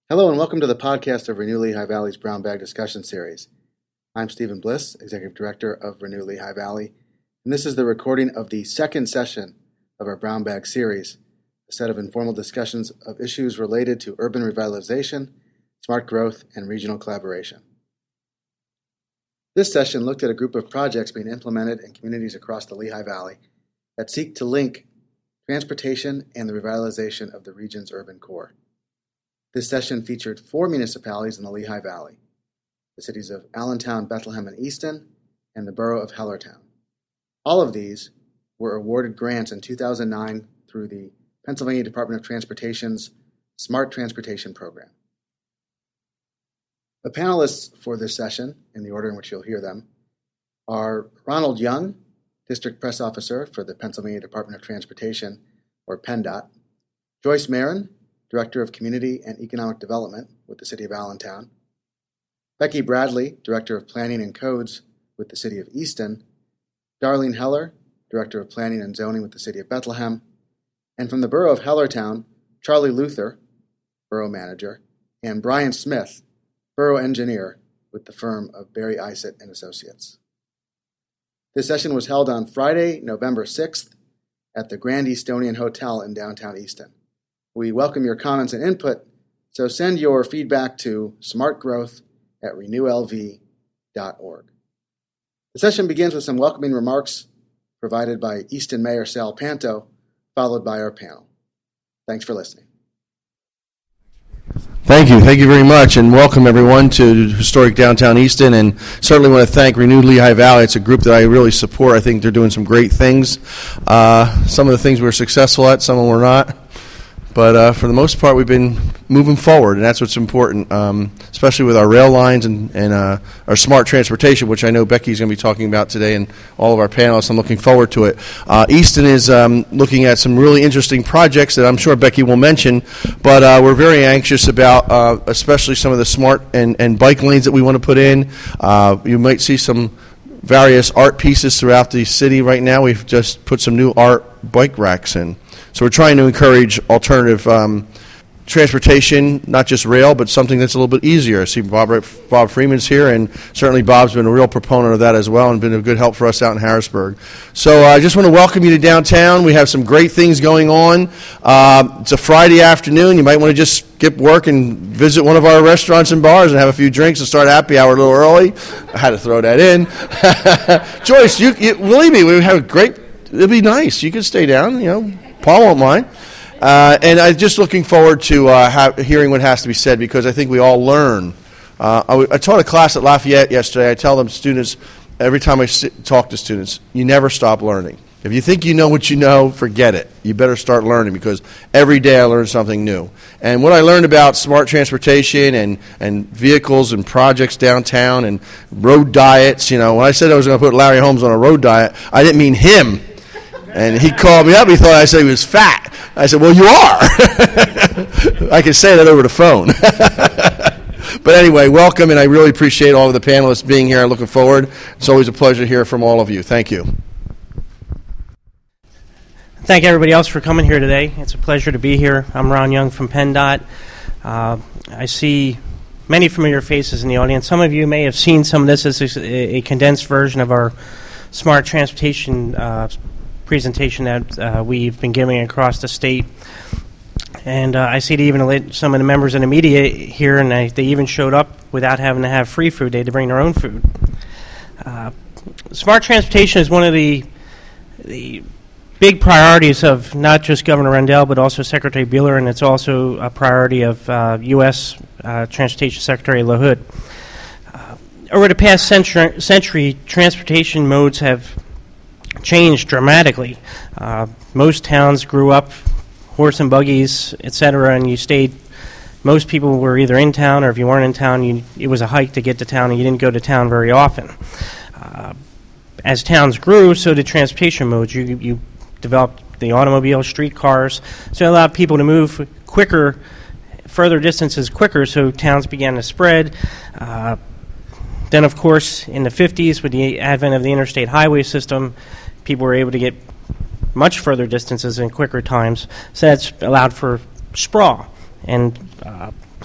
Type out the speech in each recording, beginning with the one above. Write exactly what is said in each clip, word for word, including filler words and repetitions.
Hello and welcome to the podcast of Renew Lehigh Valley's Brown Bag Discussion Series. I'm Stephen Bliss, Executive Director of Renew Lehigh Valley, and this is the recording of the second session of our Brown Bag series, a set of informal discussions of issues related to urban revitalization, smart growth, and regional collaboration. This session looked at a group of projects being implemented in communities across the Lehigh Valley that seek to link transportation and the revitalization of the region's urban core. This session featured four municipalities in the Lehigh Valley, the cities of Allentown, Bethlehem, and Easton, and the borough of Hellertown. All of these were awarded grants in two thousand nine through the Pennsylvania Department of Transportation's Smart Transportation Program. The panelists for this session, in the order in which you'll hear them, are Ronald Young, District Press Officer for the Pennsylvania Department of Transportation, or PennDOT, Joyce Marin, Director of Community and Economic Development with the City of Allentown, Becky Bradley, Director of Planning and Codes with the City of Easton, Darlene Heller, Director of Planning and Zoning with the City of Bethlehem, and from the Borough of Hellertown, Charlie Luther, Borough Manager, and Brian Smith, Borough Engineer with the firm of Barry Isett and Associates. This session was held on Friday, November sixth at the Grand Eastonian Hotel in downtown Easton. We welcome your comments and input, so send your feedback to smartgrowth at renew l v dot org. The session begins with some welcoming remarks provided by Easton Mayor Sal Panto, followed by our panel. Thanks for listening. Thank you. Thank you very much, and welcome everyone to historic downtown Easton, and certainly want to thank Renew Lehigh Valley. It's a group that I really support. I think they're doing some great things. Uh, some of the things we were successful at, some of them we're not. But uh, for the most part, we've been moving forward, and that's what's important, um, especially with our rail lines and, and uh, our smart transportation, which I know Becky's going to be talking about today, and all of our panelists. I'm looking forward to it. Uh, Easton is um, looking at some really interesting projects that I'm sure Becky will mention, but uh, we're very anxious about, uh, especially some of the smart and, and bike lanes that we want to put in. Uh, you might see some various art pieces throughout the city right now. We've just put some new art bike racks in. So we're trying to encourage alternative um, transportation, not just rail, but something that's a little bit easier. I see Bob, Bob Freeman's here, and certainly Bob's been a real proponent of that as well and been a good help for us out in Harrisburg. So uh, I just want to welcome you to downtown. We have some great things going on. Uh, it's a Friday afternoon. You might want to just skip work and visit one of our restaurants and bars and have a few drinks and start happy hour a little early. I had to throw that in. Joyce, you, you believe me, we have a great, it'll be nice. You can stay down, you know. Paul won't mind. Uh, and I'm just looking forward to uh, ha- hearing what has to be said, because I think we all learn. Uh, I, w- I taught a class at Lafayette yesterday. I tell them students, every time I sit, talk to students, you never stop learning. If you think you know what you know, forget it. You better start learning, because every day I learn something new. And what I learned about smart transportation and, and vehicles and projects downtown and road diets, you know, when I said I was going to put Larry Holmes on a road diet, I didn't mean him. And he called me up. He thought I said he was fat. I said, well, you are. I can say that over the phone. But anyway, welcome, and I really appreciate all of the panelists being here. I'm looking forward. It's always a pleasure to hear from all of you. Thank you. Thank everybody else for coming here today. It's a pleasure to be here. I'm Ron Young from PennDOT. Uh, I see many familiar faces in the audience. Some of you may have seen some of this as a, a condensed version of our smart transportation uh presentation that uh, we've been giving across the state. And uh, I see even some of the members of the media here, and they, they even showed up without having to have free food. They had to bring their own food. Uh, smart transportation is one of the the big priorities of not just Governor Rendell, but also Secretary Bueller, and it's also a priority of uh, U S Uh, Transportation Secretary LaHood. Uh, over the past century, century, transportation modes have changed dramatically. Uh, most towns grew up horse and buggies, et cetera, and you stayed. Most people were either in town, or if you weren't in town, you, it was a hike to get to town, and you didn't go to town very often. Uh, as towns grew, so did transportation modes. You, you developed the automobile, streetcars, so it allowed people to move quicker, further distances quicker, so towns began to spread. Uh, then, of course, in the fifties, with the advent of the interstate highway system, people were able to get much further distances in quicker times, so that's allowed for sprawl. And uh,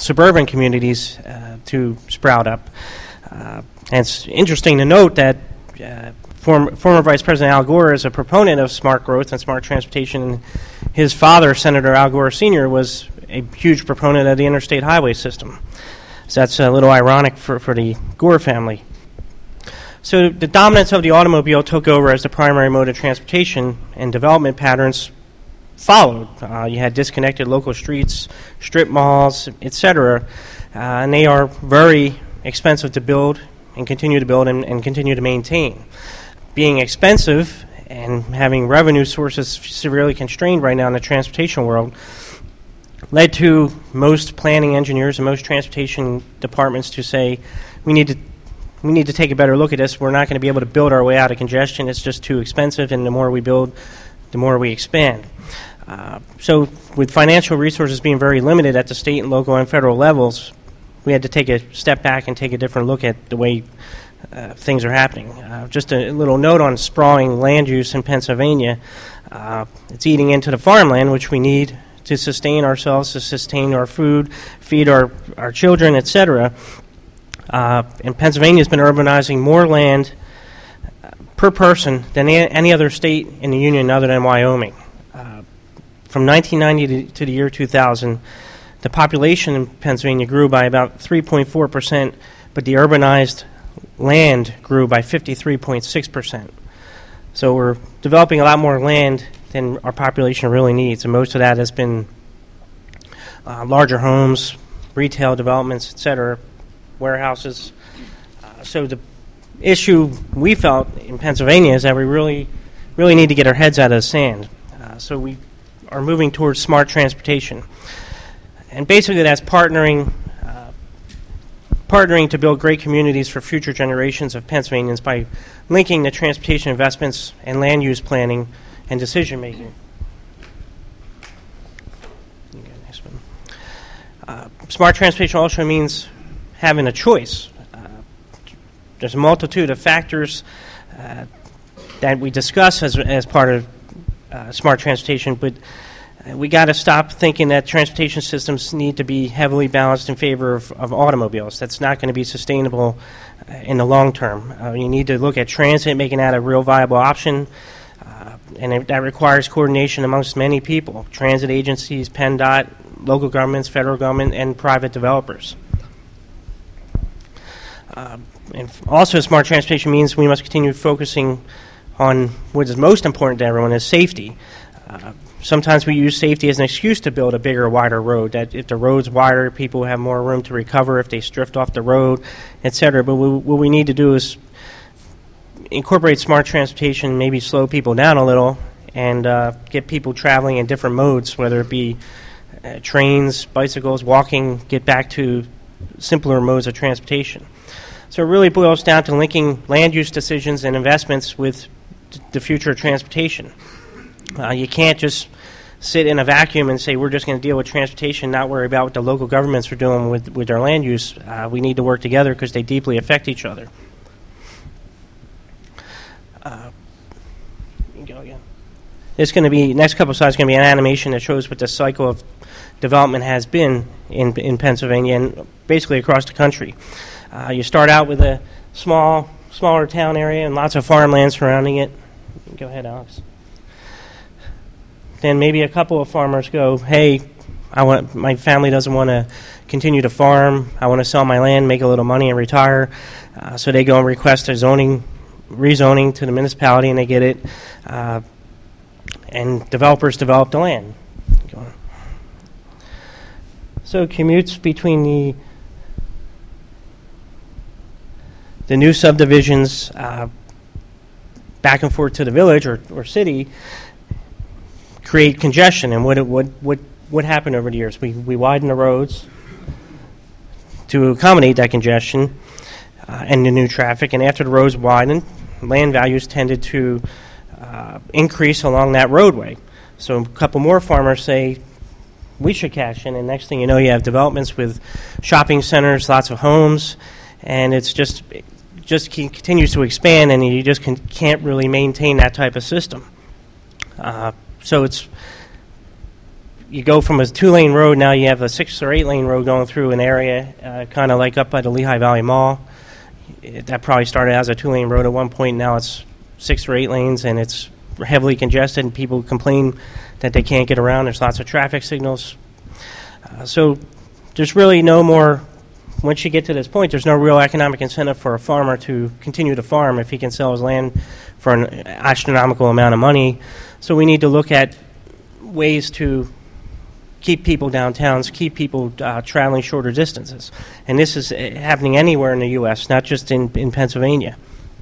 suburban communities uh, to sprout up. Uh, and it's interesting to note that uh, form, former Vice President Al Gore is a proponent of smart growth and smart transportation. His father, Senator Al Gore Senior, was a huge proponent of the interstate highway system. So that's a little ironic for, for the Gore family. So the dominance of the automobile took over as the primary mode of transportation, and development patterns followed. Uh, you had disconnected local streets, strip malls, et cetera, uh, and they are very expensive to build and continue to build and, and continue to maintain. Being expensive and having revenue sources severely constrained right now in the transportation world led to most planning engineers and most transportation departments to say, we need to we need to take a better look at this. We're not going to be able to build our way out of congestion. It's just too expensive, and the more we build, the more we expand. Uh, so with financial resources being very limited at the state and local and federal levels, we had to take a step back and take a different look at the way uh, things are happening. Uh, just a little note on sprawling land use in Pennsylvania. Uh, it's eating into the farmland, which we need to sustain ourselves, to sustain our food, feed our, our children, et cetera. Uh, and Pennsylvania has been urbanizing more land uh, per person than a- any other state in the union other than Wyoming. Uh, from nineteen ninety to, to the year two thousand, the population in Pennsylvania grew by about three point four percent, but the urbanized land grew by fifty-three point six percent. So we're developing a lot more land than our population really needs, and most of that has been uh, larger homes, retail developments, et cetera, warehouses. Uh, so the issue we felt in Pennsylvania is that we really, really need to get our heads out of the sand. Uh, so we are moving towards smart transportation. And basically that's partnering uh, partnering to build great communities for future generations of Pennsylvanians by linking the transportation investments and land use planning and decision making. Uh, smart transportation also means having a choice. Uh, there's a multitude of factors uh, that we discuss as as part of uh, smart transportation, but uh, we got to stop thinking that transportation systems need to be heavily balanced in favor of, of automobiles. That's not going to be sustainable uh, in the long term. Uh, you need to look at transit, making that a real viable option, uh, and it, that requires coordination amongst many people: transit agencies, PennDOT, local governments, federal government, and private developers. Uh, and also, smart transportation means we must continue focusing on what is most important to everyone, is safety. Uh, sometimes we use safety as an excuse to build a bigger, wider road, that if the road's wider, people have more room to recover if they drift off the road, et cetera. But we, what we need to do is incorporate smart transportation, maybe slow people down a little, and uh, get people traveling in different modes, whether it be uh, trains, bicycles, walking, get back to simpler modes of transportation. So it really boils down to linking land use decisions and investments with t- the future of transportation. Uh, you can't just sit in a vacuum and say we're just going to deal with transportation, not worry about what the local governments are doing with, with their land use. Uh, we need to work together because they deeply affect each other. Uh, you can go again. It's going to be, next couple of slides, going to be an animation that shows what the cycle of development has been in in Pennsylvania and basically across the country. Uh, you start out with a small, smaller town area and lots of farmland surrounding it. Go ahead, Alex. Then maybe a couple of farmers go, hey, I want my family doesn't want to continue to farm. I want to sell my land, make a little money, and retire. Uh, so they go and request a zoning, rezoning to the municipality, and they get it. Uh, and developers develop the land. Go on. So commutes between the the new subdivisions uh, back and forth to the village or, or city create congestion. And what what what what happened over the years? We we widened the roads to accommodate that congestion uh, and the new traffic. And after the roads widened, land values tended to uh, increase along that roadway. So a couple more farmers say we should cash in, and next thing you know, you have developments with shopping centers, lots of homes, and it's just it just continues to expand, and you just can, can't really maintain that type of system. Uh, so it's you go from a two-lane road, now you have a six or eight-lane road going through an area, uh, kind of like up by the Lehigh Valley Mall. It, that probably started as a two-lane road at one point. Now it's six or eight lanes, and it's heavily congested, and people complain that they can't get around. There's lots of traffic signals. Uh, so there's really no more, once you get to this point, there's no real economic incentive for a farmer to continue to farm if he can sell his land for an astronomical amount of money. So we need to look at ways to keep people downtowns, keep people uh, traveling shorter distances. And this is uh, happening anywhere in the U S, not just in, in Pennsylvania.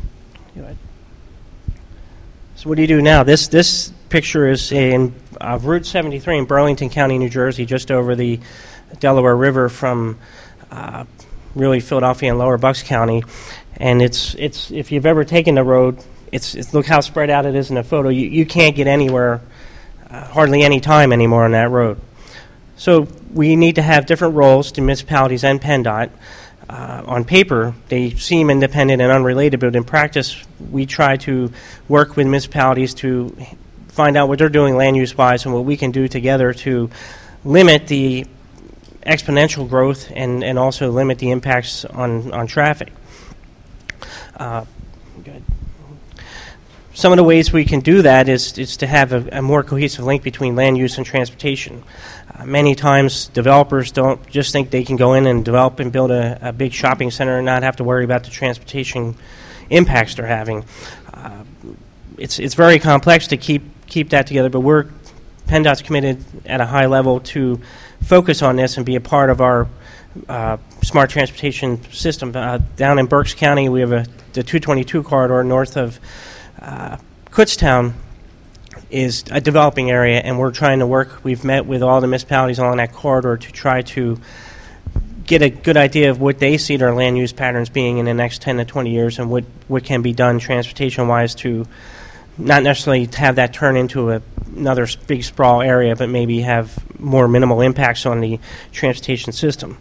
So what do you do now? This this picture is in uh, Route seventy-three in Burlington County, New Jersey, just over the Delaware River from uh, really Philadelphia and Lower Bucks County. And it's it's if you've ever taken the road, it's, it's look how spread out it is in the photo. You, you can't get anywhere uh, hardly any time anymore on that road. So we need to have different roles to municipalities and PennDOT. Uh, on paper, they seem independent and unrelated, but in practice, we try to work with municipalities to find out what they're doing land use-wise and what we can do together to limit the exponential growth and, and also limit the impacts on, on traffic. Uh, good. Some of the ways we can do that is, is to have a, a more cohesive link between land use and transportation. Uh, many times developers don't just think they can go in and develop and build a, a big shopping center and not have to worry about the transportation impacts they're having. Uh, it's it's very complex to keep keep that together, but we're PennDOT's committed at a high level to focus on this and be a part of our uh, smart transportation system. Uh, down in Berks County, we have a, the two twenty-two corridor north of Uh, Kutztown is a developing area, and we're trying to work. We've met with all the municipalities along that corridor to try to get a good idea of what they see their land use patterns being in the next ten to twenty years and what, what can be done transportation-wise to not necessarily have that turn into a, another big sprawl area, but maybe have more minimal impacts on the transportation system.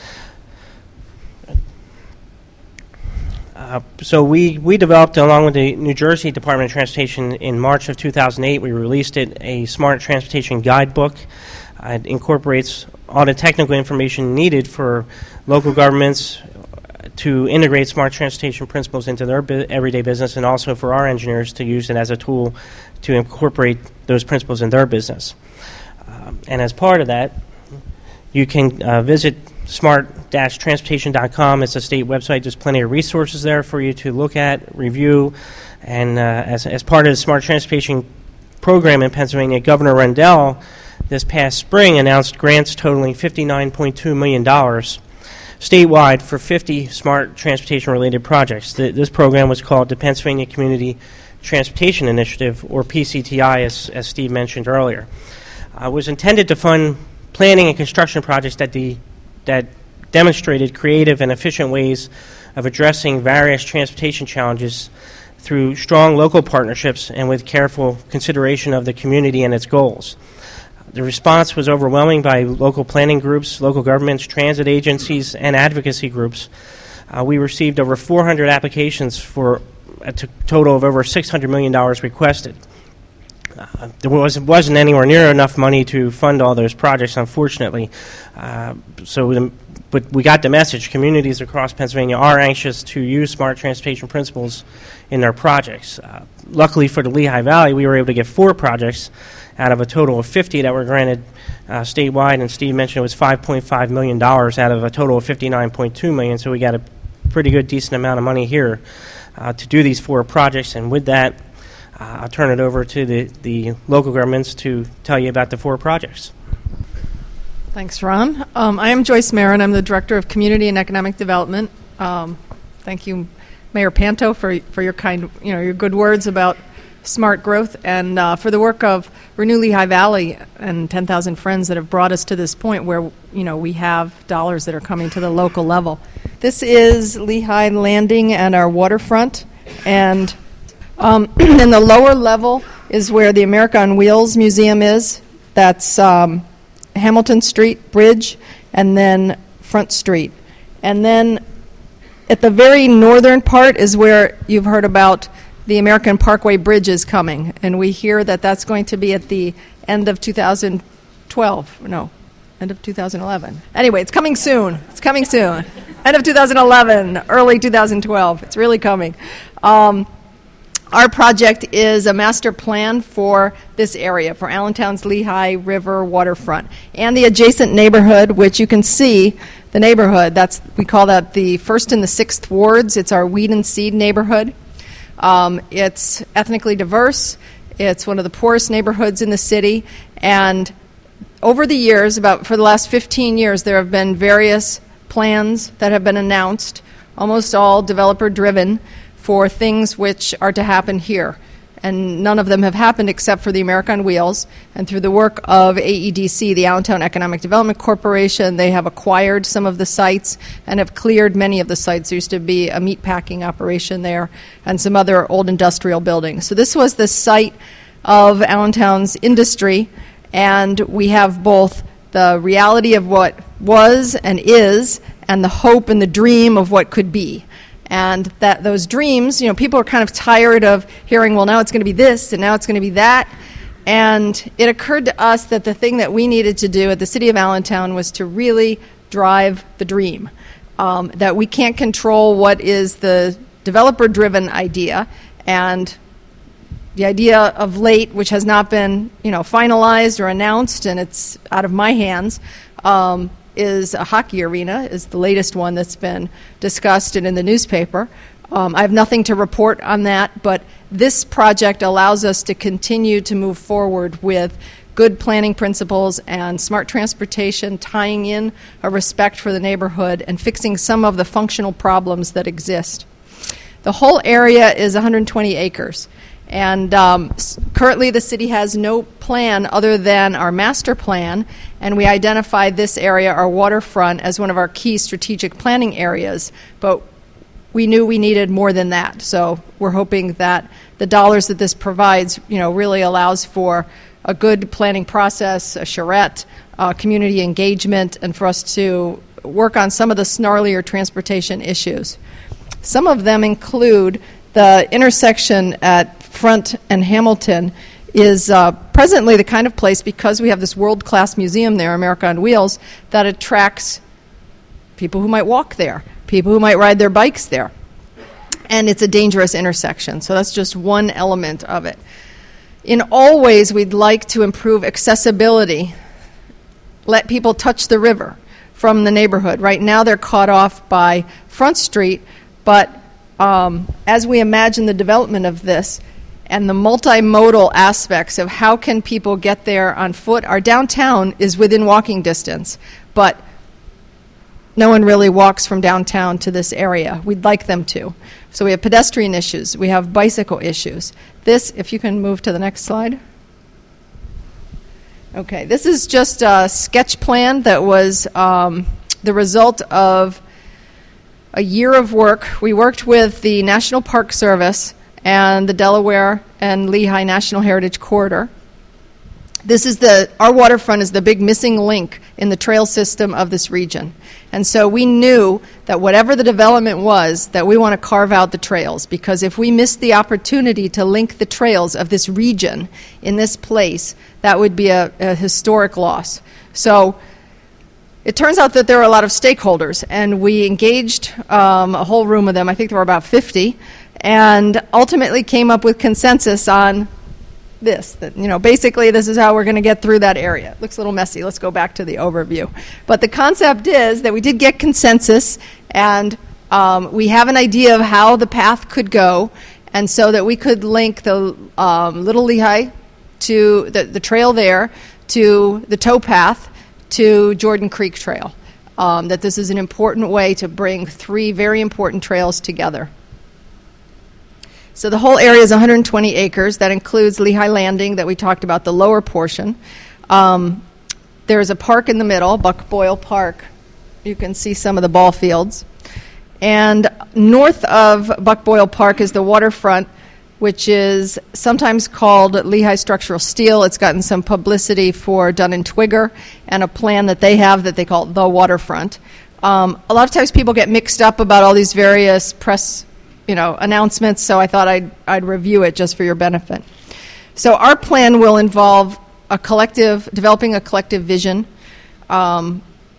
Uh, so we, we developed, along with the New Jersey Department of Transportation, in March of two thousand eight, we released it, a Smart Transportation Guidebook. Uh, it incorporates all the technical information needed for local governments to integrate smart transportation principles into their bu- everyday business, and also for our engineers to use it as a tool to incorporate those principles in their business. Um, and as part of that, you can uh, visit smart dash transportation dot com. It's a state website. There's plenty of resources there for you to look at, review, and uh, as, as part of the Smart Transportation program in Pennsylvania, Governor Rendell this past spring announced grants totaling fifty-nine point two million dollars statewide for fifty smart transportation-related projects. The, this program was called the Pennsylvania Community Transportation Initiative, or P C T I, as, as Steve mentioned earlier. Uh, it was intended to fund planning and construction projects that the that demonstrated creative and efficient ways of addressing various transportation challenges through strong local partnerships and with careful consideration of the community and its goals. The response was overwhelming by local planning groups, local governments, transit agencies, and advocacy groups. Uh, we received over four hundred applications for a t- total of over six hundred million dollars requested. Uh, there was, wasn't anywhere near enough money to fund all those projects, unfortunately. Uh, so, the, but we got the message. Communities across Pennsylvania are anxious to use smart transportation principles in their projects. Uh, luckily for the Lehigh Valley, we were able to get four projects out of a total of fifty that were granted uh, statewide, and Steve mentioned it was five point five million dollars out of a total of fifty-nine point two million dollars, so we got a pretty good, decent amount of money here uh, to do these four projects. And with that, Uh, I'll turn it over to the, the local governments to tell you about the four projects. Thanks, Ron. Um, I am Joyce Marin. I'm the Director of Community and Economic Development. Um, thank you, Mayor Panto, for for your kind, you know, your good words about smart growth, and uh, for the work of Renew Lehigh Valley and ten thousand Friends that have brought us to this point where, you know, we have dollars that are coming to the local level. This is Lehigh Landing and our waterfront, and Um, and the lower level is where the America on Wheels Museum is. That's um, Hamilton Street Bridge, and then Front Street. And then at the very northern part is where you've heard about the American Parkway Bridge is coming. And we hear that that's going to be at the end of two thousand twelve. No, end of two thousand eleven. Anyway, it's coming soon. It's coming soon. End of two thousand eleven, early two thousand twelve. It's really coming. Um, our project is a master plan for this area, for Allentown's Lehigh River waterfront, and the adjacent neighborhood, which you can see the neighborhood. That's, we call that the first and the sixth wards. It's our weed and seed neighborhood. Um, it's ethnically diverse. It's one of the poorest neighborhoods in the city, and over the years, about for the last fifteen years, there have been various plans that have been announced, almost all developer-driven, for things which are to happen here. And none of them have happened except for the America on Wheels. And through the work of A E D C, the Allentown Economic Development Corporation, they have acquired some of the sites and have cleared many of the sites. There used to be a meat packing operation there and some other old industrial buildings. So this was the site of Allentown's industry, and we have both the reality of what was and is and the hope and the dream of what could be. And that those dreams, you know, people are kind of tired of hearing, well, now it's going to be this and now it's going to be that. And it occurred to us that the thing that we needed to do at the City of Allentown was to really drive the dream. Um, that we can't control what is the developer-driven idea, and the idea of late, which has not been, you know, finalized or announced, and it's out of my hands, um, is a hockey arena, is the latest one that's been discussed and in the newspaper. Um, I have nothing to report on that, but this project allows us to continue to move forward with good planning principles and smart transportation, tying in a respect for the neighborhood and fixing some of the functional problems that exist. The whole area is one hundred twenty acres. And um, s- currently the city has no plan other than our master plan, and we identified this area, our waterfront, as one of our key strategic planning areas. But we knew we needed more than that. So we're hoping that the dollars that this provides, you know, really allows for a good planning process, a charrette, uh, community engagement, and for us to work on some of the snarlier transportation issues. Some of them include the intersection at Front and Hamilton is uh, presently the kind of place, because we have this world-class museum there, America on Wheels, that attracts people who might walk there, people who might ride their bikes there. And it's a dangerous intersection, so that's just one element of it. In all ways, we'd like to improve accessibility, let people touch the river from the neighborhood. Right now they're caught off by Front Street, but um, as we imagine the development of this, and the multimodal aspects of how can people get there on foot. Our downtown is within walking distance, but no one really walks from downtown to this area. We'd like them to. So we have pedestrian issues. We have bicycle issues. This, if you can move to the next slide. Okay, this is just a sketch plan that was um, the result of a year of work. We worked with the National Park Service and the Delaware and Lehigh National Heritage Corridor. This is the, our waterfront is the big missing link in the trail system of this region. And so we knew that whatever the development was, that we want to carve out the trails, because if we missed the opportunity to link the trails of this region in this place, that would be a, a historic loss. So it turns out that there are a lot of stakeholders, and we engaged um, a whole room of them. I think there were about fifty, and ultimately came up with consensus on this, that, you know, basically this is how we're going to get through that area. It looks a little messy. Let's go back to the overview. But the concept is that we did get consensus, and um, we have an idea of how the path could go, and so that we could link the um, Little Lehigh to the, the trail there, to the towpath, to Jordan Creek Trail. Um, that this is an important way to bring three very important trails together. So the whole area is one hundred twenty acres. That includes Lehigh Landing that we talked about, the lower portion. Um, there is a park in the middle, Buck Boyle Park. You can see some of the ball fields. And north of Buck Boyle Park is the waterfront, which is sometimes called Lehigh Structural Steel. It's gotten some publicity for Dunn and Twigger and a plan that they have that they call the waterfront. Um, a lot of times people get mixed up about all these various press you know, announcements, so I thought I'd, I'd review it just for your benefit. So our plan will involve a collective, developing a collective vision, um,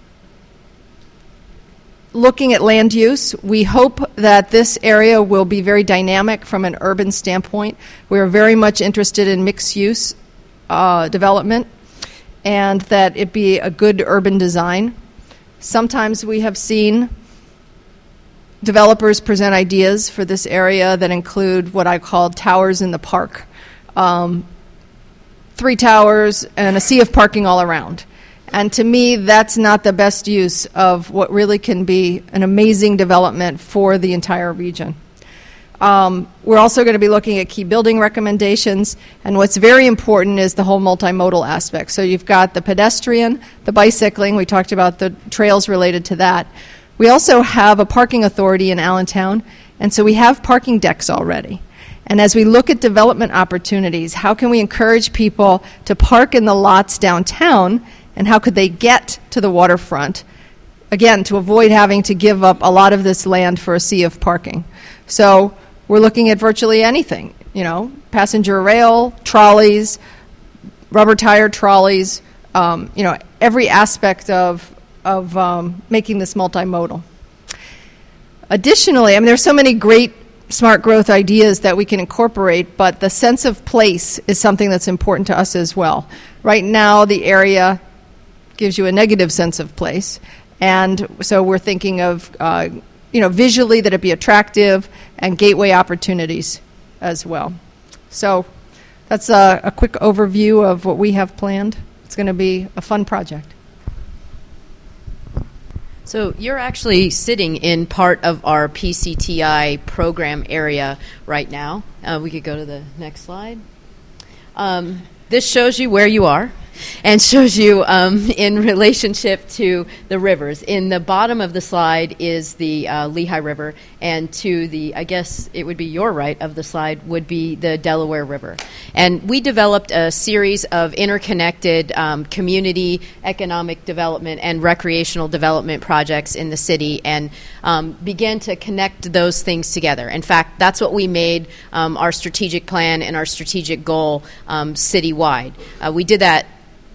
looking at land use. We hope that this area will be very dynamic from an urban standpoint. We're very much interested in mixed use uh, development, and that it be a good urban design. Sometimes we have seen developers present ideas for this area that include what I call towers in the park. Um, three towers and a sea of parking all around. And to me, that's not the best use of what really can be an amazing development for the entire region. Um, we're also going to be looking at key building recommendations, and what's very important is the whole multimodal aspect. So you've got the pedestrian, the bicycling, we talked about the trails related to that. We also have a parking authority in Allentown, and so we have parking decks already. And as we look at development opportunities, how can we encourage people to park in the lots downtown, and how could they get to the waterfront, again, to avoid having to give up a lot of this land for a sea of parking. So we're looking at virtually anything, you know, passenger rail, trolleys, rubber tire trolleys, um, you know, every aspect of, of um, making this multimodal. Additionally, I mean, there's so many great smart growth ideas that we can incorporate, but the sense of place is something that's important to us as well. Right now, the area gives you a negative sense of place, and so we're thinking of, uh, you know, visually that it be attractive and gateway opportunities as well. So that's a, a quick overview of what we have planned. It's going to be a fun project. So you're actually sitting in part of our P C T I program area right now. Uh, we could go to the next slide. Um, this shows you where you are and shows you um, in relationship to the rivers. In the bottom of the slide is the uh, Lehigh River, and to the, I guess it would be your right of the slide, would be the Delaware River. And we developed a series of interconnected um, community, economic development, and recreational development projects in the city, and um, began to connect those things together. In fact, that's what we made um, our strategic plan and our strategic goal um, citywide. Uh, we did that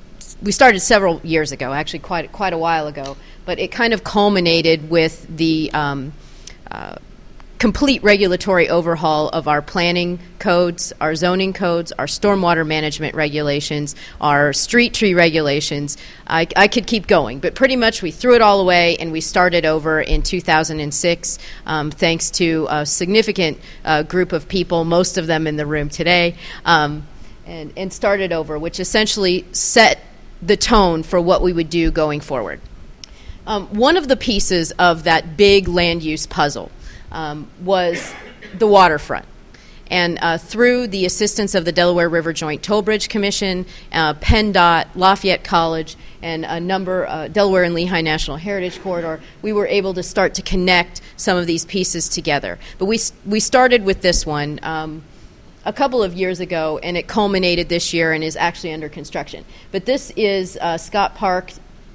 We started several years ago, actually quite quite a while ago, but it kind of culminated with the um, uh, complete regulatory overhaul of our planning codes, our zoning codes, our stormwater management regulations, our street tree regulations. I, I could keep going, but pretty much we threw it all away and we started over in two thousand six, um, thanks to a significant uh, group of people, most of them in the room today, um, and, and started over, which essentially set the tone for what we would do going forward. Um, one of the pieces of that big land use puzzle um, was the waterfront. And uh, through the assistance of the Delaware River Joint Toll Bridge Commission, uh, PennDOT, Lafayette College, and a number, uh, Delaware and Lehigh National Heritage Corridor, we were able to start to connect some of these pieces together. But we, we started with this one um, a couple of years ago, and it culminated this year and is actually under construction. But this is uh, Scott Park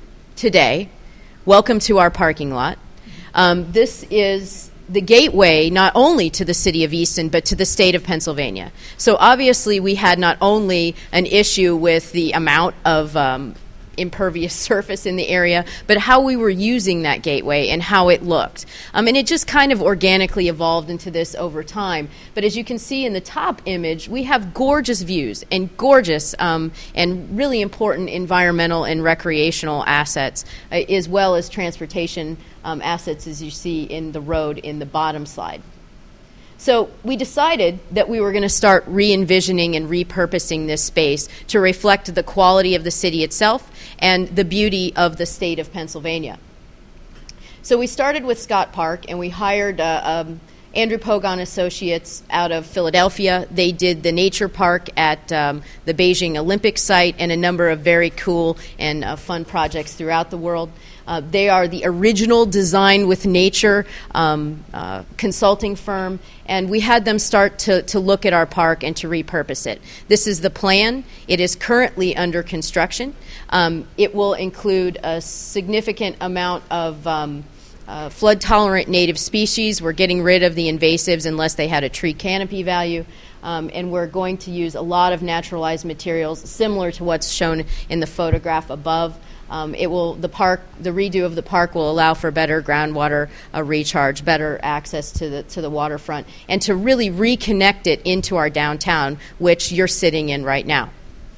today. Welcome to our parking lot. Um, this is the gateway not only to the city of Easton, but to the state of Pennsylvania. So obviously we had not only an issue with the amount of um, impervious surface in the area, but how we were using that gateway and how it looked. Um, and it just kind of organically evolved into this over time. But as you can see in the top image, we have gorgeous views and gorgeous um, and really important environmental and recreational assets, uh, as well as transportation um, assets, as you see in the road in the bottom slide. So we decided that we were going to start re-envisioning and repurposing this space to reflect the quality of the city itself and the beauty of the state of Pennsylvania. So we started with Scott Park, and we hired uh, um, Andrew Pogon Associates out of Philadelphia. They did the nature park at um, the Beijing Olympic site and a number of very cool and uh, fun projects throughout the world. Uh, they are the original Design with Nature um, uh, consulting firm, and we had them start to, to look at our park and to repurpose it. This is the plan. It is currently under construction. Um, it will include a significant amount of um, uh, flood-tolerant native species. We're getting rid of the invasives unless they had a tree canopy value. Um, and we're going to use a lot of naturalized materials similar to what's shown in the photograph above. Um, it will the park the redo of the park will allow for better groundwater uh, recharge, better access to the to the waterfront, and to really reconnect it into our downtown, which you're sitting in right now.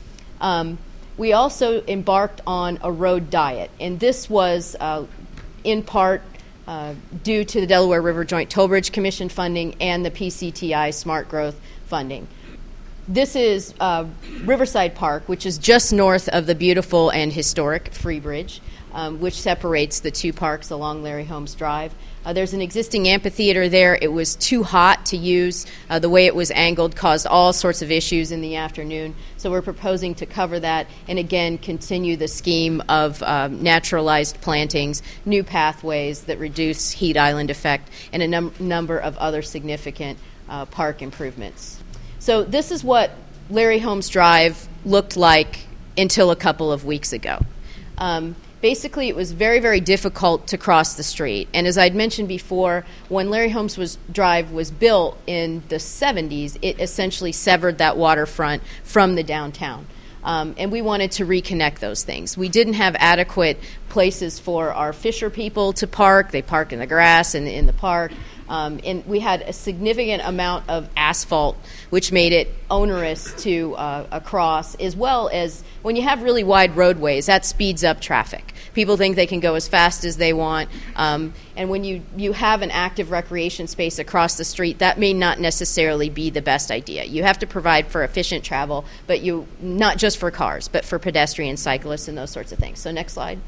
Um, we also embarked on a road diet, and this was uh, in part uh, due to the Delaware River Joint Toll Bridge Commission funding and the P C T I Smart Growth funding. This is uh, Riverside Park, which is just north of the beautiful and historic Free Bridge, um, which separates the two parks along Larry Holmes Drive. Uh, there's an existing amphitheater there. It was too hot to use. Uh, the way it was angled caused all sorts of issues in the afternoon. So we're proposing to cover that and, again, continue the scheme of um, naturalized plantings, new pathways that reduce heat island effect, and a num- number of other significant uh, park improvements. So this is what Larry Holmes Drive looked like until a couple of weeks ago. Um, basically, it was very, very difficult to cross the street. And as I'd mentioned before, when Larry Holmes was, Drive was built in the seventies, it essentially severed that waterfront from the downtown. Um, and we wanted to reconnect those things. We didn't have adequate places for our fisher people to park. They park in the grass and in the park. Um, and we had a significant amount of asphalt, which made it onerous to uh, cross, as well as when you have really wide roadways, that speeds up traffic. People think they can go as fast as they want. Um, and when you, you have an active recreation space across the street, that may not necessarily be the best idea. You have to provide for efficient travel, but you not just for cars, but for pedestrians, cyclists, and those sorts of things. So next slide.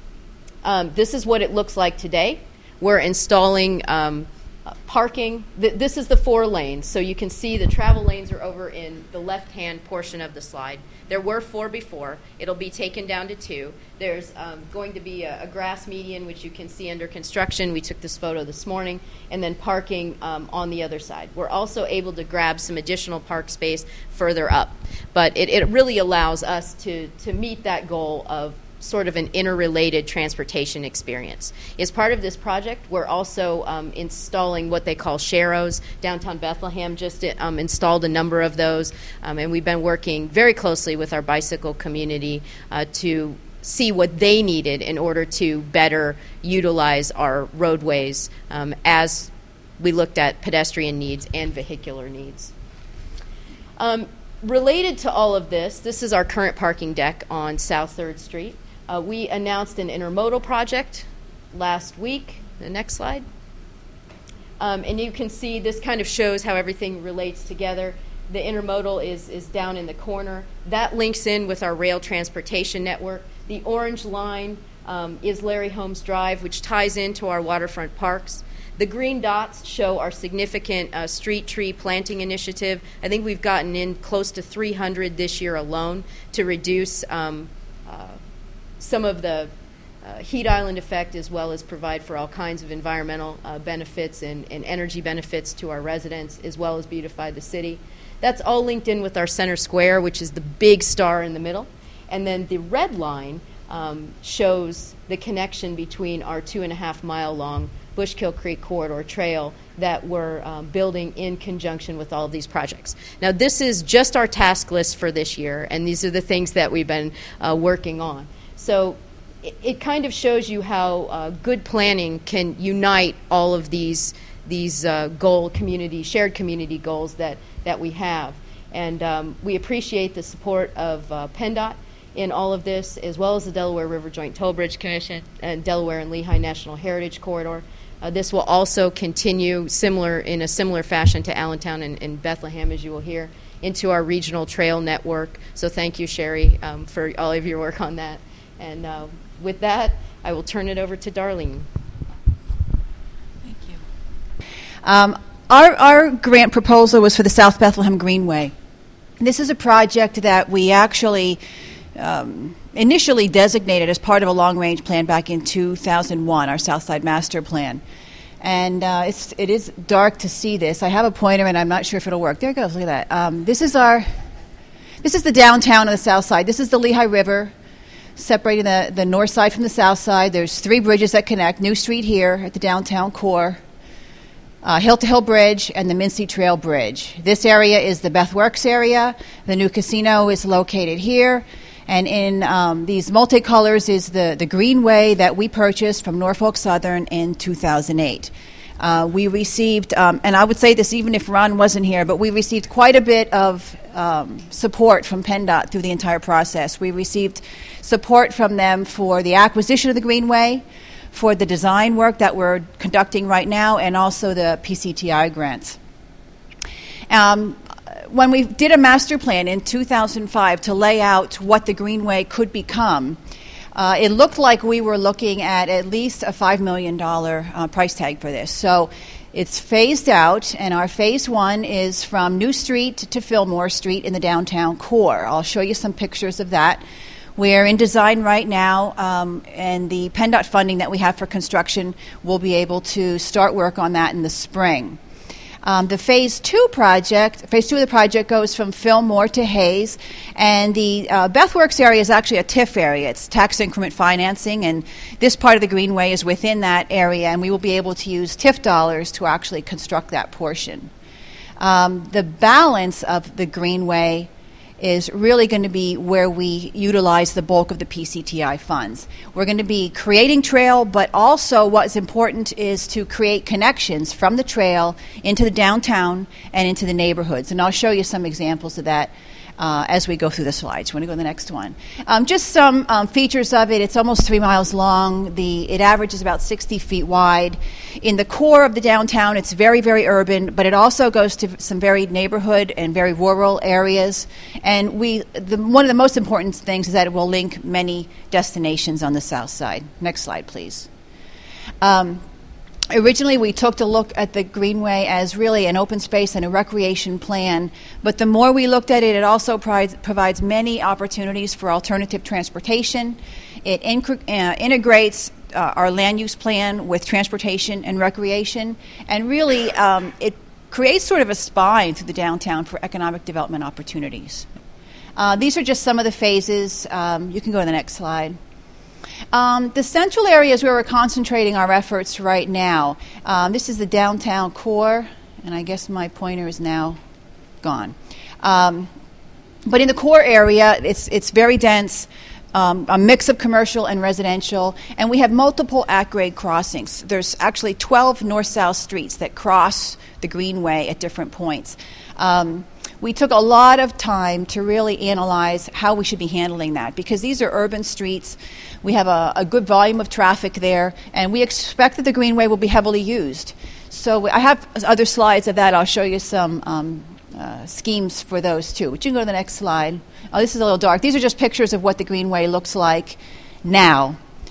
Um, this is what it looks like today. We're installing um, Uh, parking. Th- this is the four lanes, so you can see the travel lanes are over in the left-hand portion of the slide. There were four before. It'll be taken down to two. There's um, going to be a, a grass median, which you can see under construction. We took this photo this morning, and then parking um, on the other side. We're also able to grab some additional park space further up, but it, it really allows us to, to meet that goal of sort of an interrelated transportation experience. As part of this project, we're also um, installing what they call sharrows. Downtown Bethlehem just um, installed a number of those, um, and we've been working very closely with our bicycle community uh, to see what they needed in order to better utilize our roadways um, as we looked at pedestrian needs and vehicular needs. Um, related to all of this, this is our current parking deck on South third Street. Uh, we announced an intermodal project last week. The next slide. Um, and you can see this kind of shows how everything relates together. The intermodal is, is down in the corner. That links in with our rail transportation network. The orange line um, is Larry Holmes Drive, which ties into our waterfront parks. The green dots show our significant uh, street tree planting initiative. I think we've gotten in close to three hundred this year alone to reduce um, uh, some of the uh, heat island effect, as well as provide for all kinds of environmental uh, benefits and, and energy benefits to our residents, as well as beautify the city. That's all linked in with our center square, which is the big star in the middle. And then the red line um, shows the connection between our two and a half mile long Bushkill Creek Corridor Trail that we're um, building in conjunction with all of these projects. Now, this is just our task list for this year, and these are the things that we've been uh, working on. So it, it kind of shows you how uh, good planning can unite all of these these uh, goal community, shared community goals that, that we have. And um, we appreciate the support of uh, PennDOT in all of this, as well as the Delaware River Joint Toll Bridge Commission and Delaware and Lehigh National Heritage Corridor. Uh, this will also continue similar in a similar fashion to Allentown and, and Bethlehem, as you will hear, into our regional trail network. So thank you, Sherry, um, for all of your work on that. And uh, with that, I will turn it over to Darlene. Thank you. Um, our, our grant proposal was for the South Bethlehem Greenway. This is a project that we actually um, initially designated as part of a long-range plan back in two thousand one, our Southside Master Plan. And uh, it's, it is dark to see this. I have a pointer, and I'm not sure if it'll work. There it goes. Look at that. Um, this is our, this is the downtown of the South Side. This is the Lehigh River. separating the, the north side from the south side. There's three bridges that connect. New Street here at the downtown core, uh, Hill to Hill Bridge, and the Mincy Trail Bridge. This area is the Beth Works area. The new casino is located here. And in um, these multicolors is the, the Greenway that we purchased from Norfolk Southern in two thousand eight. Uh, we received, um, and I would say this even if Ron wasn't here, but we received quite a bit of um, support from PennDOT through the entire process. We received support from them for the acquisition of the Greenway, for the design work that we're conducting right now, and also the P C T I grants. Um, when we did a master plan in two thousand five to lay out what the Greenway could become, uh, it looked like we were looking at at least a five million dollars uh, price tag for this. So it's phased out, and our phase one is from New Street to Fillmore Street in the downtown core. I'll show you some pictures of that. We're in design right now, um, and the PennDOT funding that we have for construction will be able to start work on that in the spring. Um, the phase two project, phase two of the project goes from Fillmore to Hayes, and the uh, Beth Works area is actually a T I F area. It's tax increment financing, and this part of the Greenway is within that area, and we will be able to use T I F dollars to actually construct that portion. Um, the balance of the Greenway is really going to be where we utilize the bulk of the P C T I funds. We're going to be creating trail, but also what's important is to create connections from the trail into the downtown and into the neighborhoods. And I'll show you some examples of that uh, as we go through the slides. You want to go to the next one? Um, just some um, features of it. It's almost three miles long. The It averages about sixty feet wide. In the core of the downtown, it's very, very urban, but it also goes to some very neighborhood and very rural areas. And we, the, one of the most important things is that it will link many destinations on the south side. Next slide, please. Um, Originally, we took a look at the Greenway as really an open space and a recreation plan, but the more we looked at it, it also provides, provides many opportunities for alternative transportation. It inc- uh, integrates uh, our land use plan with transportation and recreation, and really um, it creates sort of a spine through the downtown for economic development opportunities. Uh, these are just some of the phases. Um, you can go to the next slide. Um, the central areas where we're concentrating our efforts right now, um, this is the downtown core, and I guess my pointer is now gone. Um, but in the core area, it's it's very dense, um, a mix of commercial and residential, and we have multiple at-grade crossings. There's actually twelve north-south streets that cross the Greenway at different points. Um, We took a lot of time to really analyze how we should be handling that, because these are urban streets. We have a, a good volume of traffic there, and we expect that the Greenway will be heavily used. So I have other slides of that. I'll show you some um, uh, schemes for those too. But you can go to the next slide. Oh, this is a little dark. These are just pictures of what the Greenway looks like now.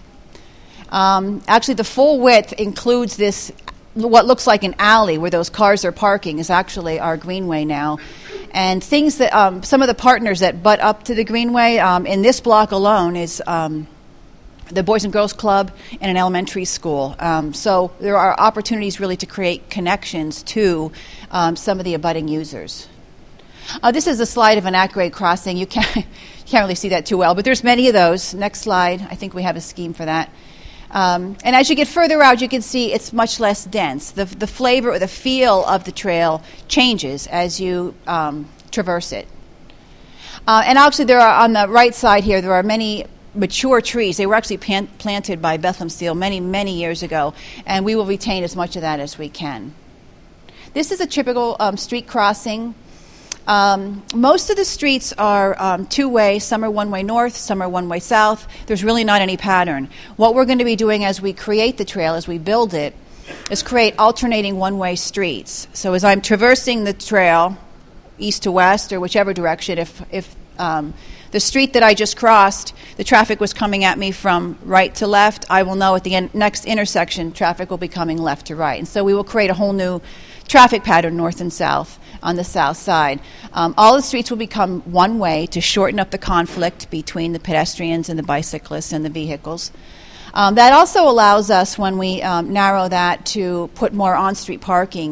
Um, actually, the full width includes this, what looks like an alley where those cars are parking is actually our Greenway now. And things that, um, some of the partners that butt up to the Greenway um, in this block alone is um, the Boys and Girls Club and an elementary school. Um, so there are opportunities really to create connections to um, some of the abutting users. Uh, this is a slide of an at-grade crossing. You can't, you can't really see that too well, but there's many of those. Next slide. I think we have a scheme for that. Um, and as you get further out, you can see it's much less dense. The, the flavor or the feel of the trail changes as you um, traverse it. Uh, and actually, there are on the right side here, there are many mature trees. They were actually pan- planted by Bethlehem Steel many, many years ago, and we will retain as much of that as we can. This is a typical um, street crossing. Um, most of the streets are um, two-way. Some are one-way north, some are one-way south. There's really not any pattern. What we're going to be doing as we create the trail, as we build it, is create alternating one-way streets. So as I'm traversing the trail, east to west or whichever direction, if, if um, the street that I just crossed, the traffic was coming at me from right to left, I will know at the en- next intersection, traffic will be coming left to right. And so we will create a whole new traffic pattern north and south on the south side. Um, all the streets will become one way to shorten up the conflict between the pedestrians and the bicyclists and the vehicles. Um, that also allows us, when we um, narrow that, to put more on-street parking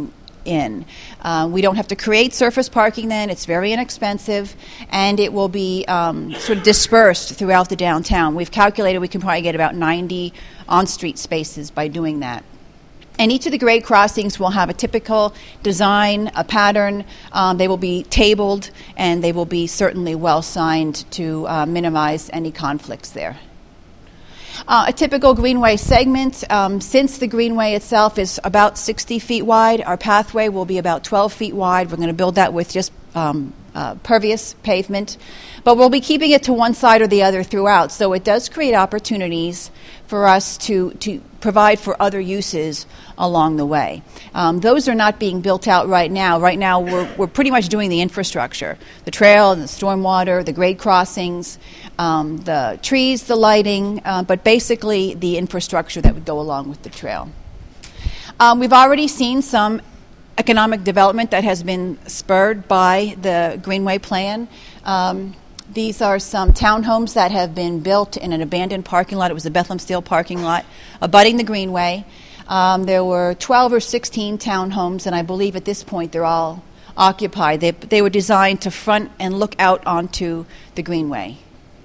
in. Uh, we don't have to create surface parking then. It's very inexpensive, and it will be um, sort of dispersed throughout the downtown. We've calculated we can probably get about ninety on-street spaces by doing that. And each of the grade crossings will have a typical design, a pattern. Um, they will be tabled, and they will be certainly well signed to uh, minimize any conflicts there. Uh, a typical greenway segment, um, since the greenway itself is about sixty feet wide, our pathway will be about twelve feet wide. We're going to build that with just um, uh, pervious pavement. But we'll be keeping it to one side or the other throughout, so it does create opportunities for us to, to provide for other uses along the way. Um, those are not being built out right now. Right now we're, we're pretty much doing the infrastructure, the trail, and the stormwater, the grade crossings, um, the trees, the lighting, uh, but basically the infrastructure that would go along with the trail. Um, we've already seen some economic development that has been spurred by the Greenway plan. Um, These are some townhomes that have been built in an abandoned parking lot. It was the Bethlehem Steel parking lot abutting the Greenway. Um, there were twelve or sixteen townhomes, and I believe at this point they're all occupied. They, they were designed to front and look out onto the Greenway.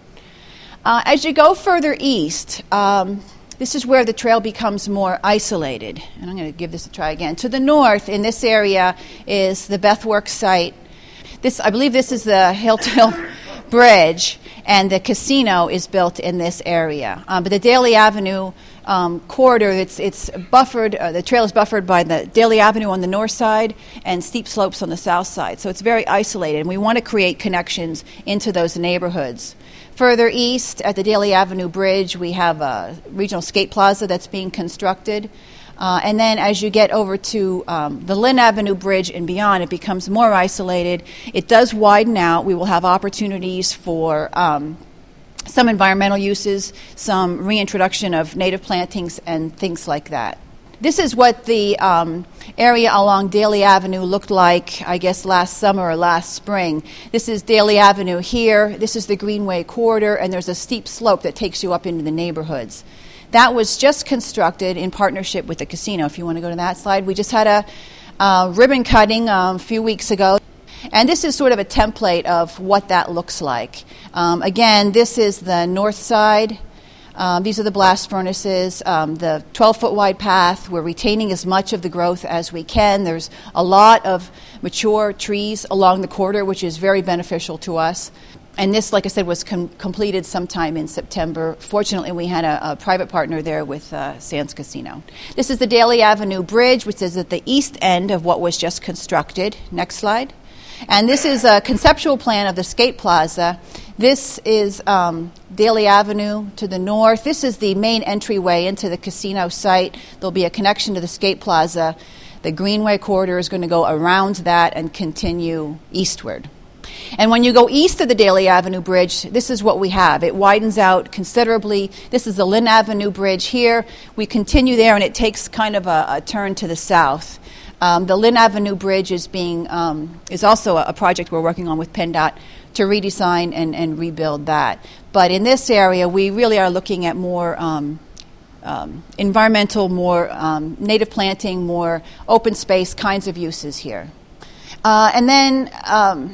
Uh, as you go further east, um, this is where the trail becomes more isolated. And I'm going to give this a try again. To the north, in this area, is the Bethworks site. This, I believe this is the Hill to Hill Bridge, and the casino is built in this area. Um, but the Daly Avenue um, corridor, it's, it's buffered, uh, the trail is buffered by the Daly Avenue on the north side and steep slopes on the south side. So it's very isolated, and we want to create connections into those neighborhoods. Further east, at the Daly Avenue Bridge, we have a regional skate plaza that's being constructed. Uh, and then as you get over to um, the Lynn Avenue Bridge and beyond, it becomes more isolated. It does widen out. We will have opportunities for um, some environmental uses, some reintroduction of native plantings, and things like that. This is what the um, area along Daly Avenue looked like, I guess, last summer or last spring. This is Daly Avenue here. This is the Greenway corridor, and there's a steep slope that takes you up into the neighborhoods. That was just constructed in partnership with the casino. If you want to go to that slide, we just had a uh, ribbon cutting um, a few weeks ago. And this is sort of a template of what that looks like. Um, again, this is the north side. Um, these are the blast furnaces, um, the twelve-foot wide path. We're retaining as much of the growth as we can. There's a lot of mature trees along the corridor, which is very beneficial to us. And this, like I said, was com- completed sometime in September. Fortunately, we had a, a private partner there with uh, Sands Casino. This is the Daly Avenue Bridge, which is at the east end of what was just constructed. Next slide. And this is a conceptual plan of the skate plaza. This is um, Daly Avenue to the north. This is the main entryway into the casino site. There'll be a connection to the skate plaza. The Greenway corridor is going to go around that and continue eastward. And when you go east of the Daly Avenue Bridge, this is what we have. It widens out considerably. This is the Lynn Avenue Bridge here. We continue there, and it takes kind of a, a turn to the south. Um, the Lynn Avenue Bridge is being um, is also a, a project we're working on with PennDOT to redesign and, and rebuild that. But in this area, we really are looking at more um, um, environmental, more um, native planting, more open space kinds of uses here. Uh, and then... Um,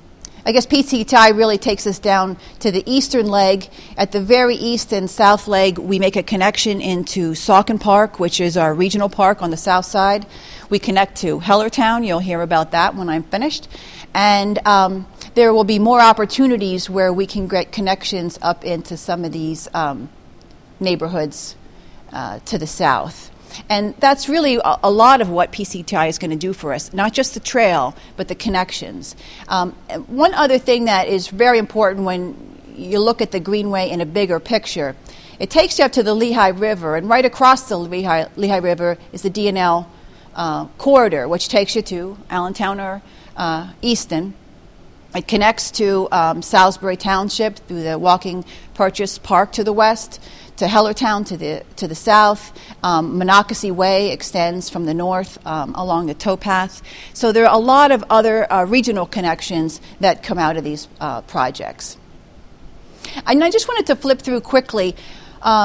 I guess P C T I really takes us down to the eastern leg. At the very east and south leg, we make a connection into Saucon Park, which is our regional park on the south side. We connect to Hellertown. You'll hear about that when I'm finished. And um, there will be more opportunities where we can get connections up into some of these um, neighborhoods uh, to the south. And that's really a, a lot of what P C T I is going to do for us, not just the trail, but the connections. Um, one other thing that is very important when you look at the Greenway in a bigger picture, it takes you up to the Lehigh River, and right across the Lehigh, Lehigh River is the D and L uh, corridor, which takes you to Allentown or uh, Easton. It connects to um, Salisbury Township through the Walking Purchase Park to the west, to Hellertown to the to the south. Um, Monocacy Way extends from the north um, along the towpath. So there are a lot of other uh, regional connections that come out of these uh, projects. And I just wanted to flip through quickly. Um,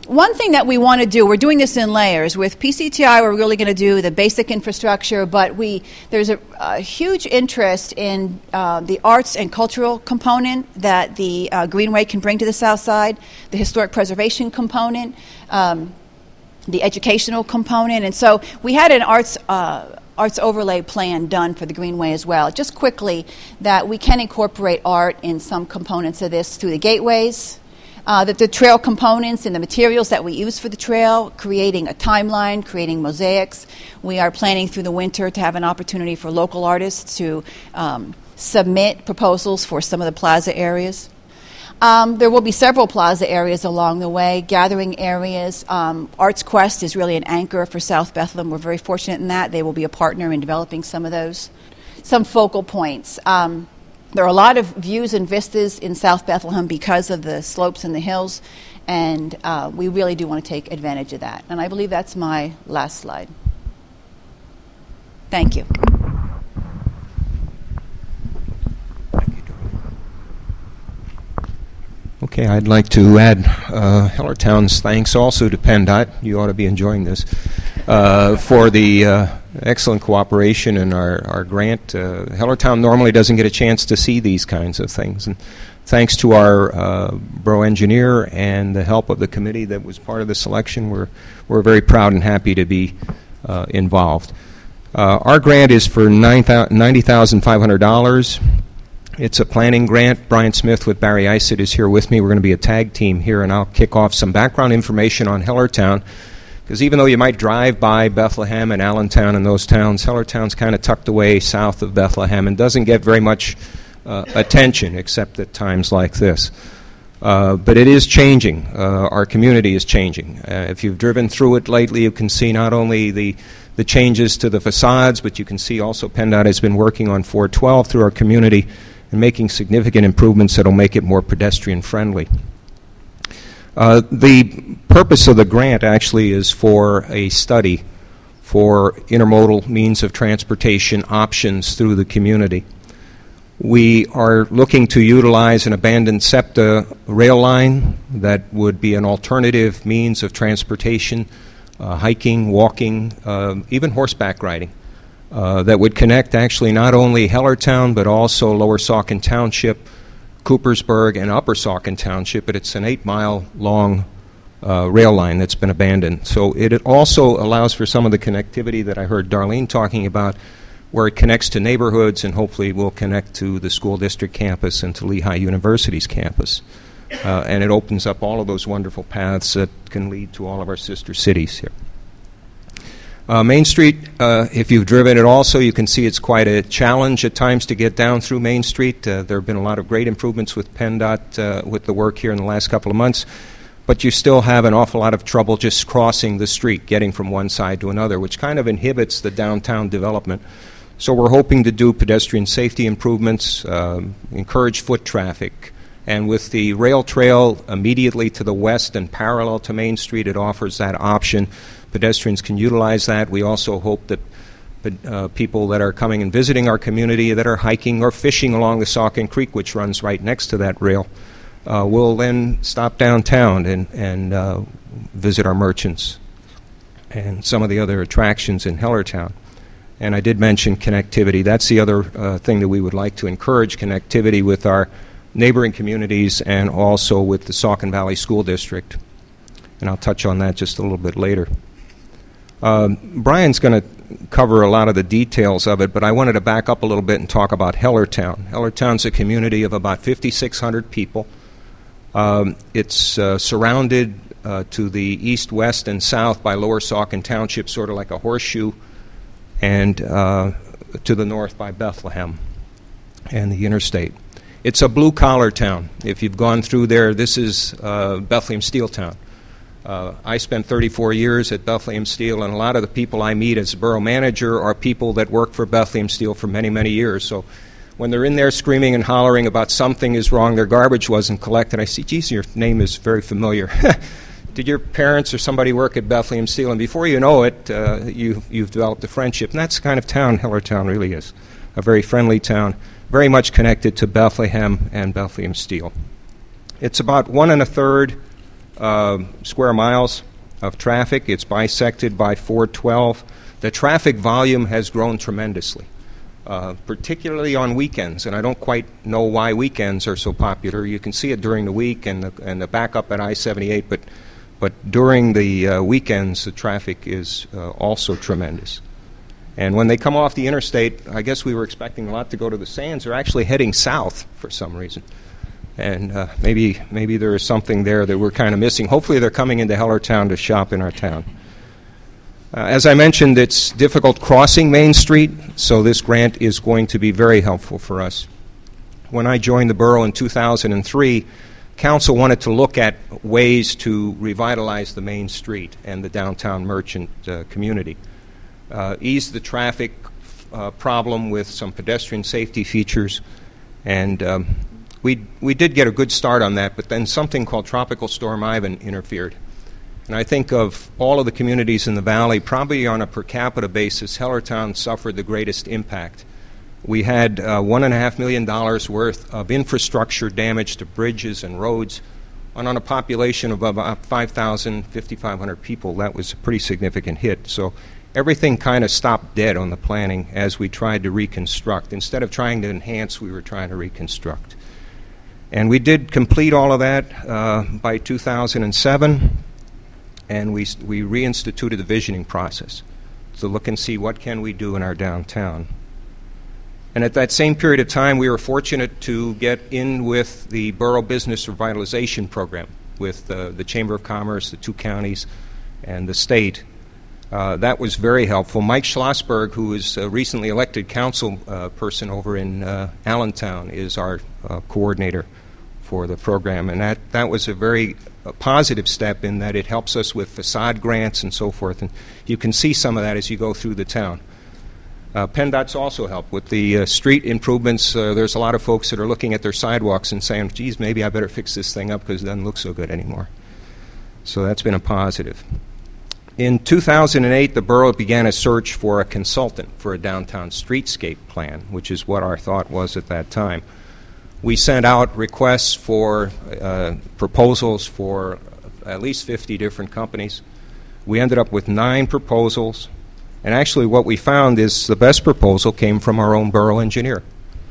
one thing that we want to do, we're doing this in layers. With P C T I, we're really going to do the basic infrastructure, but we there's a, a huge interest in uh, the arts and cultural component that the uh, Greenway can bring to the South Side, the historic preservation component, um, the educational component, and so we had an arts uh, arts overlay plan done for the Greenway as well. Just quickly, that we can incorporate art in some components of this through the gateways, uh, that the trail components and the materials that we use for the trail, creating a timeline, creating mosaics. We are planning through the winter to have an opportunity for local artists to um, submit proposals for some of the plaza areas. Um, there will be several plaza areas along the way, gathering areas. Um, Arts Quest is really an anchor for South Bethlehem. We're very fortunate in that. They will be a partner in developing some of those. Some focal points. Um, there are a lot of views and vistas in South Bethlehem because of the slopes and the hills, and uh, we really do want to take advantage of that. And I believe that's my last slide. Thank you. Okay, I'd like to add uh, Hellertown's thanks also to PennDOT. You ought to be enjoying this, uh, for the uh, excellent cooperation in our, our grant. Uh, Hellertown normally doesn't get a chance to see these kinds of things. And thanks to our uh, borough engineer and the help of the committee that was part of the selection, we're, we're very proud and happy to be uh, involved. Uh, our grant is for ninety thousand five hundred dollars. It's a planning grant. Brian Smith with Barry Isett is here with me. We're going to be a tag team here, and I'll kick off some background information on Hellertown, because even though you might drive by Bethlehem and Allentown and those towns, Hellertown's kind of tucked away south of Bethlehem and doesn't get very much uh, attention except at times like this. Uh, but it is changing. Uh, our community is changing. Uh, if you've driven through it lately, you can see not only the the changes to the facades, but you can see also PennDOT has been working on four twelve through our community and making significant improvements that will make it more pedestrian friendly. Uh, the purpose of the grant actually is for a study for intermodal means of transportation options through the community. We are looking to utilize an abandoned SEPTA rail line that would be an alternative means of transportation, uh, hiking, walking, uh, even horseback riding. Uh, that would connect actually not only Hellertown but also Lower Saucon Township, Coopersburg, and Upper Saucon Township, but it's an eight-mile long uh, rail line that's been abandoned. So it, it also allows for some of the connectivity that I heard Darlene talking about, where it connects to neighborhoods and hopefully will connect to the school district campus and to Lehigh University's campus. Uh, and it opens up all of those wonderful paths that can lead to all of our sister cities here. Uh, Main Street, uh, if you've driven it also, you can see it's quite a challenge at times to get down through Main Street. Uh, there have been a lot of great improvements with PennDOT uh, with the work here in the last couple of months, but you still have an awful lot of trouble just crossing the street, getting from one side to another, which kind of inhibits the downtown development. So we're hoping to do pedestrian safety improvements, um, encourage foot traffic, and with the rail trail immediately to the west and parallel to Main Street, it offers that option. Pedestrians can utilize that. We also hope that uh, people that are coming and visiting our community that are hiking or fishing along the Saucon Creek, which runs right next to that rail, uh, will then stop downtown and, and uh, visit our merchants and some of the other attractions in Hellertown. And I did mention connectivity. That's the other uh, thing that we would like to encourage, connectivity with our neighboring communities and also with the Saucon Valley School District. And I'll touch on that just a little bit later. Um, Brian's going to cover a lot of the details of it, but I wanted to back up a little bit and talk about Hellertown. Hellertown's a community of about fifty-six hundred people. Um, it's uh, surrounded uh, to the east, west, and south by Lower Saucon Township, sort of like a horseshoe, and uh, to the north by Bethlehem and the interstate. It's a blue-collar town. If you've gone through there, this is uh, Bethlehem Steel Town. Uh, I spent thirty-four years at Bethlehem Steel, and a lot of the people I meet as borough manager are people that work for Bethlehem Steel for many, many years. So when they're in there screaming and hollering about something is wrong, their garbage wasn't collected, I say, geez, your name is very familiar. Did your parents or somebody work at Bethlehem Steel? And before you know it, uh, you, you've developed a friendship. And that's the kind of town Hellertown really is, a very friendly town, very much connected to Bethlehem and Bethlehem Steel. It's about one and a third uh, square miles of traffic. It's bisected by four twelve. The traffic volume has grown tremendously, uh, particularly on weekends, and I don't quite know why weekends are so popular. You can see it during the week and the, and the backup at I seventy-eight, but, but during the uh, weekends, the traffic is uh, also tremendous. And when they come off the interstate, I guess we were expecting a lot to go to the Sands. They're actually heading south for some reason. And uh, maybe maybe there is something there that we're kind of missing. Hopefully they're coming into Hellertown to shop in our town. Uh, as I mentioned, it's difficult crossing Main Street, so this grant is going to be very helpful for us. When I joined the borough in two thousand three, council wanted to look at ways to revitalize the Main Street and the downtown merchant uh, community. Uh, ease the traffic uh, problem with some pedestrian safety features, and um, we we did get a good start on that, but then something called Tropical Storm Ivan interfered. And I think of all of the communities in the valley, probably on a per capita basis, Hellertown suffered the greatest impact. We had uh, one and a half million dollars worth of infrastructure damage to bridges and roads, and on a population of about five thousand, fifty-five hundred people, that was a pretty significant hit. So everything kind of stopped dead on the planning as we tried to reconstruct. Instead of trying to enhance, we were trying to reconstruct. And we did complete all of that uh, by two thousand seven, and we, we reinstituted the visioning process to look and see what can we do in our downtown. And at that same period of time, we were fortunate to get in with the Borough Business Revitalization Program with uh, the Chamber of Commerce, the two counties, and the state. Uh, that was very helpful. Mike Schlossberg, who is a recently elected council uh, person over in uh, Allentown, is our uh, coordinator for the program. And that, that was a very uh, positive step in that it helps us with facade grants and so forth. And you can see some of that as you go through the town. Uh, PennDOT's also helped with the uh, street improvements. Uh, there's a lot of folks that are looking at their sidewalks and saying, geez, maybe I better fix this thing up because it doesn't look so good anymore. So that's been a positive. In two thousand eight, the borough began a search for a consultant for a downtown streetscape plan, which is what our thought was at that time. We sent out requests for uh, proposals for at least fifty different companies. We ended up with nine proposals, and actually what we found is the best proposal came from our own borough engineer,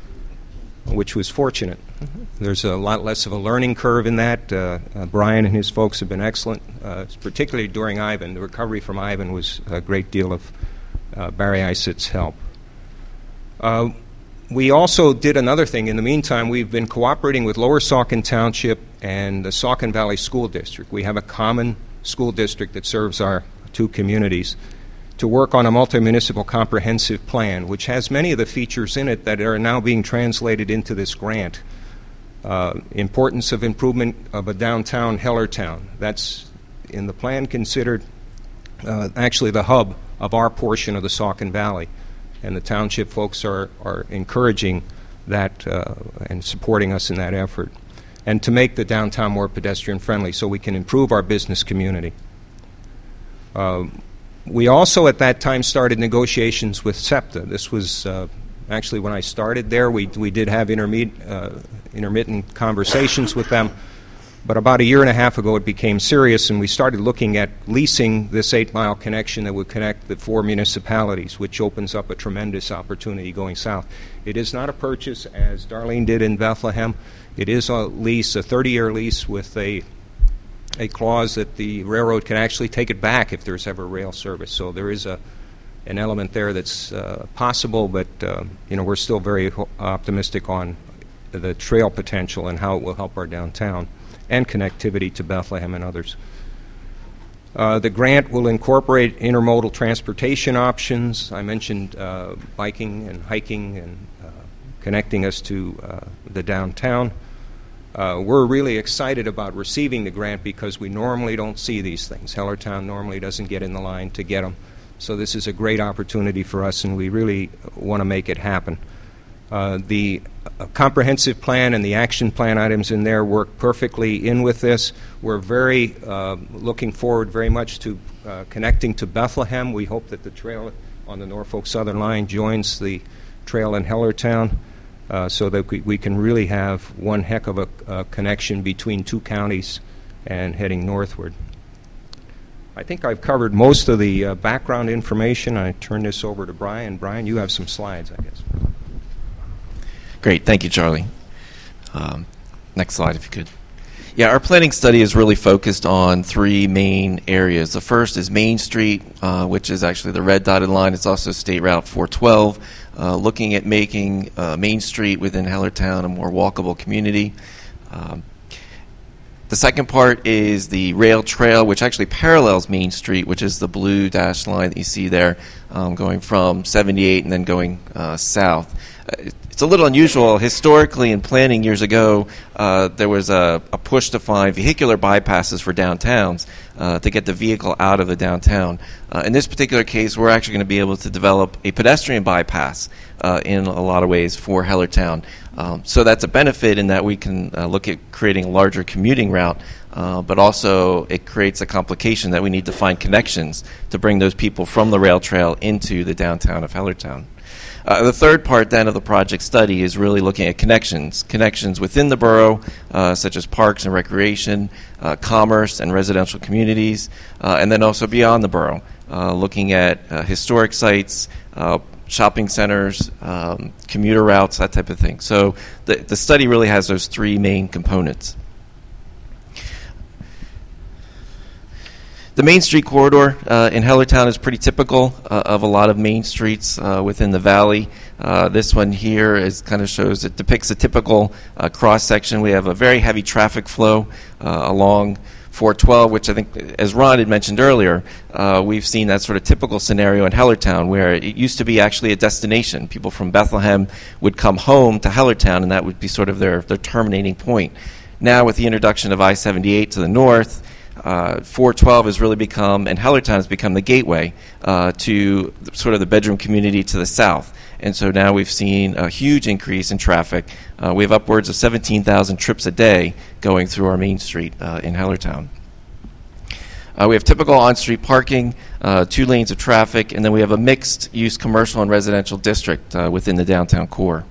which was fortunate. There's a lot less of a learning curve in that. Uh, uh, Brian and his folks have been excellent, uh, particularly during Ivan. The recovery from Ivan was a great deal of uh, Barry Isett's help. Uh, we also did another thing. In the meantime, we've been cooperating with Lower Saucon Township and the Saucon Valley School District. We have a common school district that serves our two communities to work on a multi-municipal comprehensive plan, which has many of the features in it that are now being translated into this grant. Uh, importance of improvement of a downtown Hellertown. That's in the plan considered uh, actually the hub of our portion of the Saucon Valley. And the township folks are, are encouraging that uh, and supporting us in that effort. And to make the downtown more pedestrian friendly so we can improve our business community. Uh, we also at that time started negotiations with SEPTA. This was uh, actually when I started there. We, we did have intermediate uh, intermittent conversations with them, but about a year and a half ago it became serious, and we started looking at leasing this eight-mile connection that would connect the four municipalities, which opens up a tremendous opportunity going south. It is not a purchase, as Darlene did in Bethlehem. It is a lease, a thirty-year lease with a a clause that the railroad can actually take it back if there's ever rail service. So there is a an element there that's uh, possible, but uh, you know, we're still very ho- optimistic on the trail potential and how it will help our downtown and connectivity to Bethlehem and others. Uh, the grant will incorporate intermodal transportation options. I mentioned uh, biking and hiking and uh, connecting us to uh, the downtown. Uh, we're really excited about receiving the grant because we normally don't see these things. Hellertown normally doesn't get in the line to get them. So this is a great opportunity for us, and we really want to make it happen. Uh, the uh, comprehensive plan and the action plan items in there work perfectly in with this. We're very uh, looking forward very much to uh, connecting to Bethlehem. We hope that the trail on the Norfolk Southern Line joins the trail in Hellertown uh, so that we, we can really have one heck of a uh, connection between two counties and heading northward. I think I've covered most of the uh, background information. I turn this over to Brian. Brian, you have some slides, I guess. Great. Thank you, Charlie. Um, next slide, if you could. Yeah, our planning study is really focused on three main areas. The first is Main Street, uh, which is actually the red dotted line. It's also State Route four twelve, uh, looking at making uh, Main Street within Hellertown a more walkable community. Um, The second part is the rail trail, which actually parallels Main Street, which is the blue dashed line that you see there, um, going from seventy-eight and then going uh, south. Uh, it's a little unusual. Historically, in planning years ago, uh, there was a, a push to find vehicular bypasses for downtowns uh, to get the vehicle out of the downtown. Uh, in this particular case, we're actually going to be able to develop a pedestrian bypass uh, in a lot of ways for Hellertown. Um, so that's a benefit in that we can uh, look at creating a larger commuting route, uh, but also it creates a complication that we need to find connections to bring those people from the rail trail into the downtown of Hellertown. Uh, the third part then of the project study is really looking at connections, connections within the borough, uh, such as parks and recreation, uh, commerce and residential communities, uh, and then also beyond the borough, uh, looking at uh, historic sites, uh, shopping centers, um, commuter routes, that type of thing. So the, the study really has those three main components. The Main Street corridor uh, in Hellertown is pretty typical uh, of a lot of main streets uh, within the valley. Uh, this one here is kind of shows, it depicts a typical uh, cross section. We have a very heavy traffic flow uh, along four twelve, which I think, as Ron had mentioned earlier, uh, we've seen that sort of typical scenario in Hellertown where it used to be actually a destination. People from Bethlehem would come home to Hellertown, and that would be sort of their, their terminating point. Now, with the introduction of I seventy-eight to the north, uh, four twelve has really become, and Hellertown has become the gateway uh, to sort of the bedroom community to the south. And so now we've seen a huge increase in traffic. Uh, we have upwards of seventeen thousand trips a day going through our main street uh, in Hellertown. Uh, we have typical on-street parking, uh, two lanes of traffic, and then we have a mixed-use commercial and residential district uh, within the downtown core.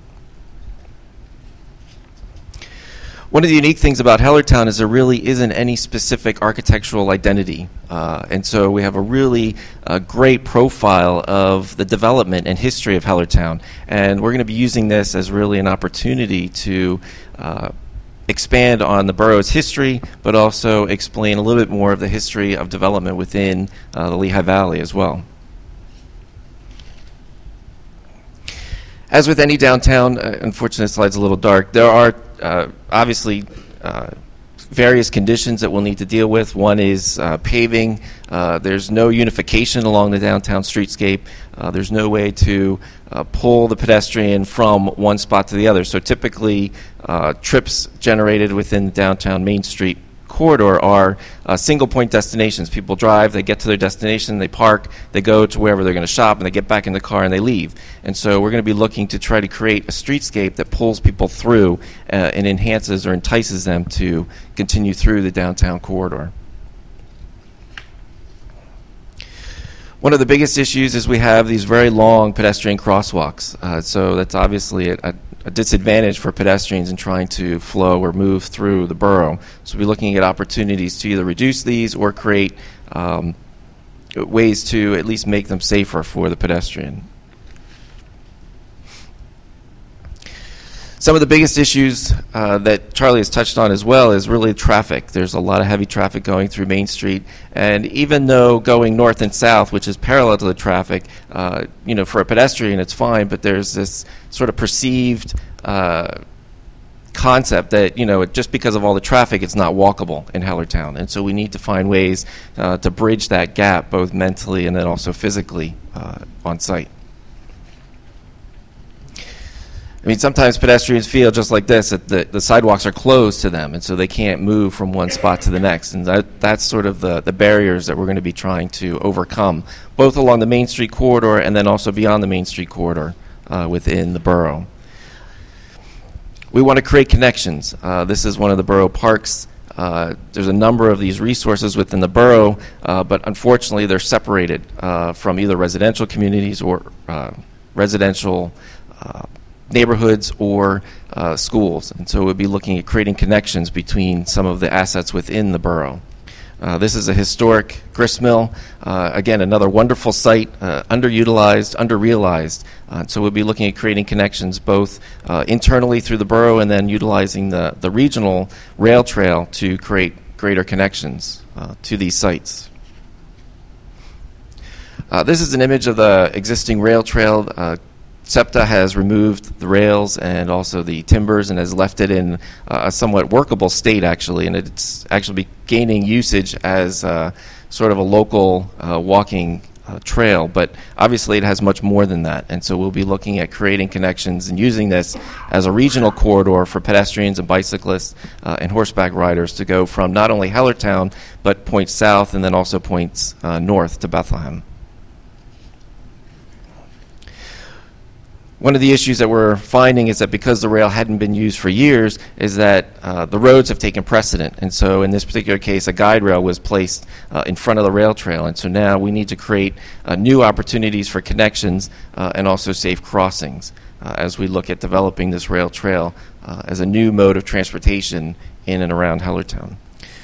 One of the unique things about Hellertown is there really isn't any specific architectural identity. Uh, and so we have a really uh, great profile of the development and history of Hellertown. And we're going to be using this as really an opportunity to uh, expand on the borough's history, but also explain a little bit more of the history of development within uh, the Lehigh Valley as well. As with any downtown, uh, unfortunately the slide's a little dark, there are uh, obviously uh, various conditions that we'll need to deal with. One is uh, paving. Uh, there's no unification along the downtown streetscape. Uh, there's no way to uh, pull the pedestrian from one spot to the other. So typically uh, trips generated within the downtown Main Street corridor are uh, single point destinations. People drive, they get to their destination, they park, they go to wherever they're going to shop, and they get back in the car and they leave. And so we're going to be looking to try to create a streetscape that pulls people through uh, and enhances or entices them to continue through the downtown corridor. One of the biggest issues is we have these very long pedestrian crosswalks. Uh, so that's obviously a, a a disadvantage for pedestrians in trying to flow or move through the borough. So we'll be looking at opportunities to either reduce these or create um, ways to at least make them safer for the pedestrian. Some of the biggest issues uh, that Charlie has touched on as well is really traffic. There's a lot of heavy traffic going through Main Street, and even though going north and south, which is parallel to the traffic, uh, you know, for a pedestrian it's fine, but there's this sort of perceived uh, concept that, you know, just because of all the traffic, it's not walkable in Hellertown. And so we need to find ways uh, to bridge that gap, both mentally and then also physically uh, on site. I mean, sometimes pedestrians feel just like this, that the, the sidewalks are closed to them, and so they can't move from one spot to the next. And that, that's sort of the, the barriers that we're going to be trying to overcome, both along the Main Street corridor and then also beyond the Main Street corridor uh, within the borough. We want to create connections. Uh, this is one of the borough parks. Uh, there's a number of these resources within the borough, uh, but unfortunately they're separated uh, from either residential communities or uh, residential uh, neighborhoods or uh, schools. And so we'll be looking at creating connections between some of the assets within the borough. Uh, this is a historic grist mill. Uh, again, another wonderful site, uh, underutilized, underrealized. Uh, so we'll be looking at creating connections both uh, internally through the borough and then utilizing the, the regional rail trail to create greater connections uh, to these sites. Uh, this is an image of the existing rail trail. Uh, SEPTA has removed the rails and also the timbers and has left it in uh, a somewhat workable state, actually, and it's actually gaining usage as uh, sort of a local uh, walking uh, trail, but obviously it has much more than that, and so we'll be looking at creating connections and using this as a regional corridor for pedestrians and bicyclists uh, and horseback riders to go from not only Hellertown, but points south and then also points uh, north to Bethlehem. One of the issues that we're finding is that because the rail hadn't been used for years, is that uh, the roads have taken precedent. And so in this particular case, a guide rail was placed uh, in front of the rail trail. And so now we need to create uh, new opportunities for connections uh, and also safe crossings uh, as we look at developing this rail trail uh, as a new mode of transportation in and around Hellertown.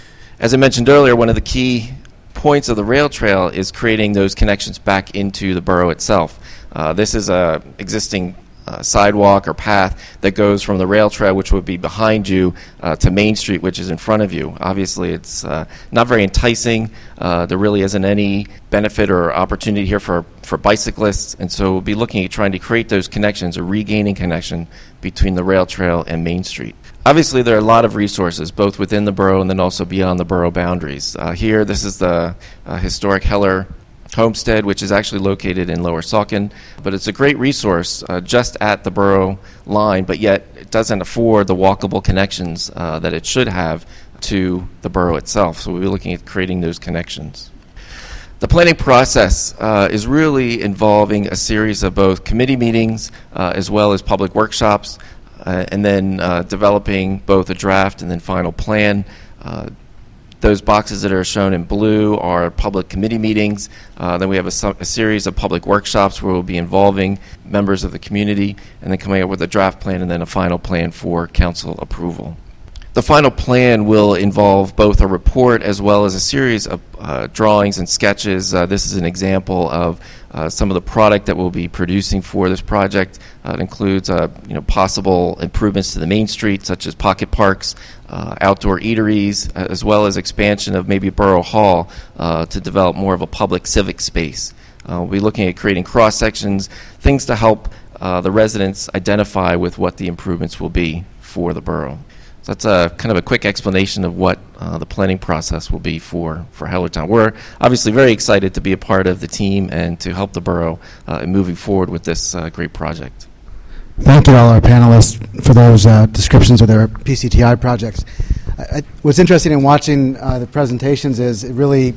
As I mentioned earlier, one of the key points of the rail trail is creating those connections back into the borough itself. Uh, this is a existing uh, sidewalk or path that goes from the rail trail, which would be behind you, uh, to Main Street, which is in front of you. Obviously, it's uh, not very enticing. Uh, there really isn't any benefit or opportunity here for, for bicyclists, and so we'll be looking at trying to create those connections or regaining connection between the rail trail and Main Street. Obviously, there are a lot of resources, both within the borough and then also beyond the borough boundaries. Uh, here, this is the uh, historic Heller Homestead, which is actually located in Lower Saucon, but it's a great resource uh, just at the borough line, but yet it doesn't afford the walkable connections uh, that it should have to the borough itself. So we'll be looking at creating those connections. The planning process uh, is really involving a series of both committee meetings uh, as well as public workshops, uh, and then uh, developing both a draft and then final plan. Uh, Those boxes that are shown in blue are public committee meetings. Uh, then we have a, su- a series of public workshops where we'll be involving members of the community and then coming up with a draft plan and then a final plan for council approval. The final plan will involve both a report as well as a series of uh, drawings and sketches. Uh, this is an example of uh, some of the product that we'll be producing for this project. Uh, it includes uh, you know, possible improvements to the Main Street, such as pocket parks, uh, outdoor eateries, uh, as well as expansion of maybe Borough Hall uh, to develop more of a public civic space. Uh, we'll be looking at creating cross-sections, things to help uh, the residents identify with what the improvements will be for the borough. So that's a kind of a quick explanation of what uh, the planning process will be for, for Hellertown. We're obviously very excited to be a part of the team and to help the borough uh, in moving forward with this uh, great project. Thank you, all our panelists, for those uh, descriptions of their P C T I projects. I, I, what's interesting in watching uh, the presentations is it really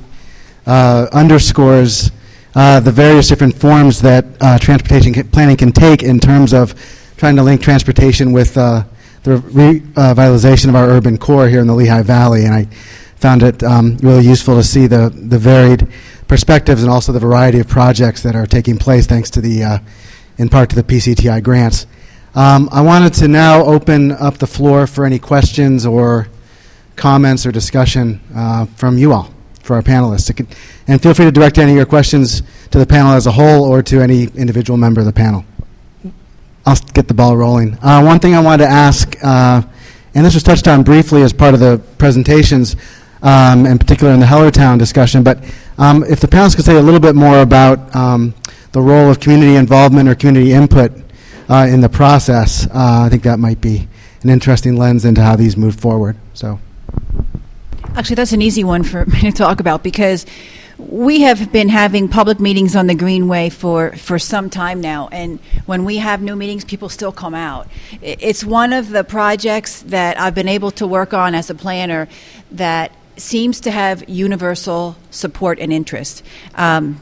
uh, underscores uh, the various different forms that uh, transportation ca- planning can take in terms of trying to link transportation with uh, the revitalization of our urban core here in the Lehigh Valley, and I found it um, really useful to see the, the varied perspectives and also the variety of projects that are taking place thanks to the, uh, in part to the P C T I grants. Um, I wanted to now open up the floor for any questions or comments or discussion uh, from you all, for our panelists. Could, and feel free to direct any of your questions to the panel as a whole or to any individual member of the panel. I'll get the ball rolling. Uh, one thing I wanted to ask, uh, and this was touched on briefly as part of the presentations, um, in particular in the Hellertown discussion, but um, if the panelists could say a little bit more about um, the role of community involvement or community input uh, in the process, uh, I think that might be an interesting lens into how these move forward. So, actually, that's an easy one for me to talk about because we have been having public meetings on the Greenway for, for some time now, and when we have new meetings, people still come out. It's one of the projects that I've been able to work on as a planner that seems to have universal support and interest. Um,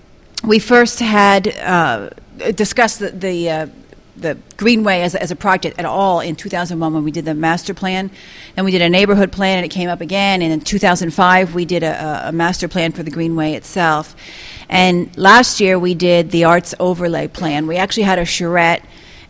we first had uh, discussed the, the uh, the Greenway as, as a project at all in two thousand one when we did the master plan. And we did a neighborhood plan, and it came up again. And in two thousand five, we did a, a master plan for the Greenway itself. And last year, we did the arts overlay plan. We actually had a charrette,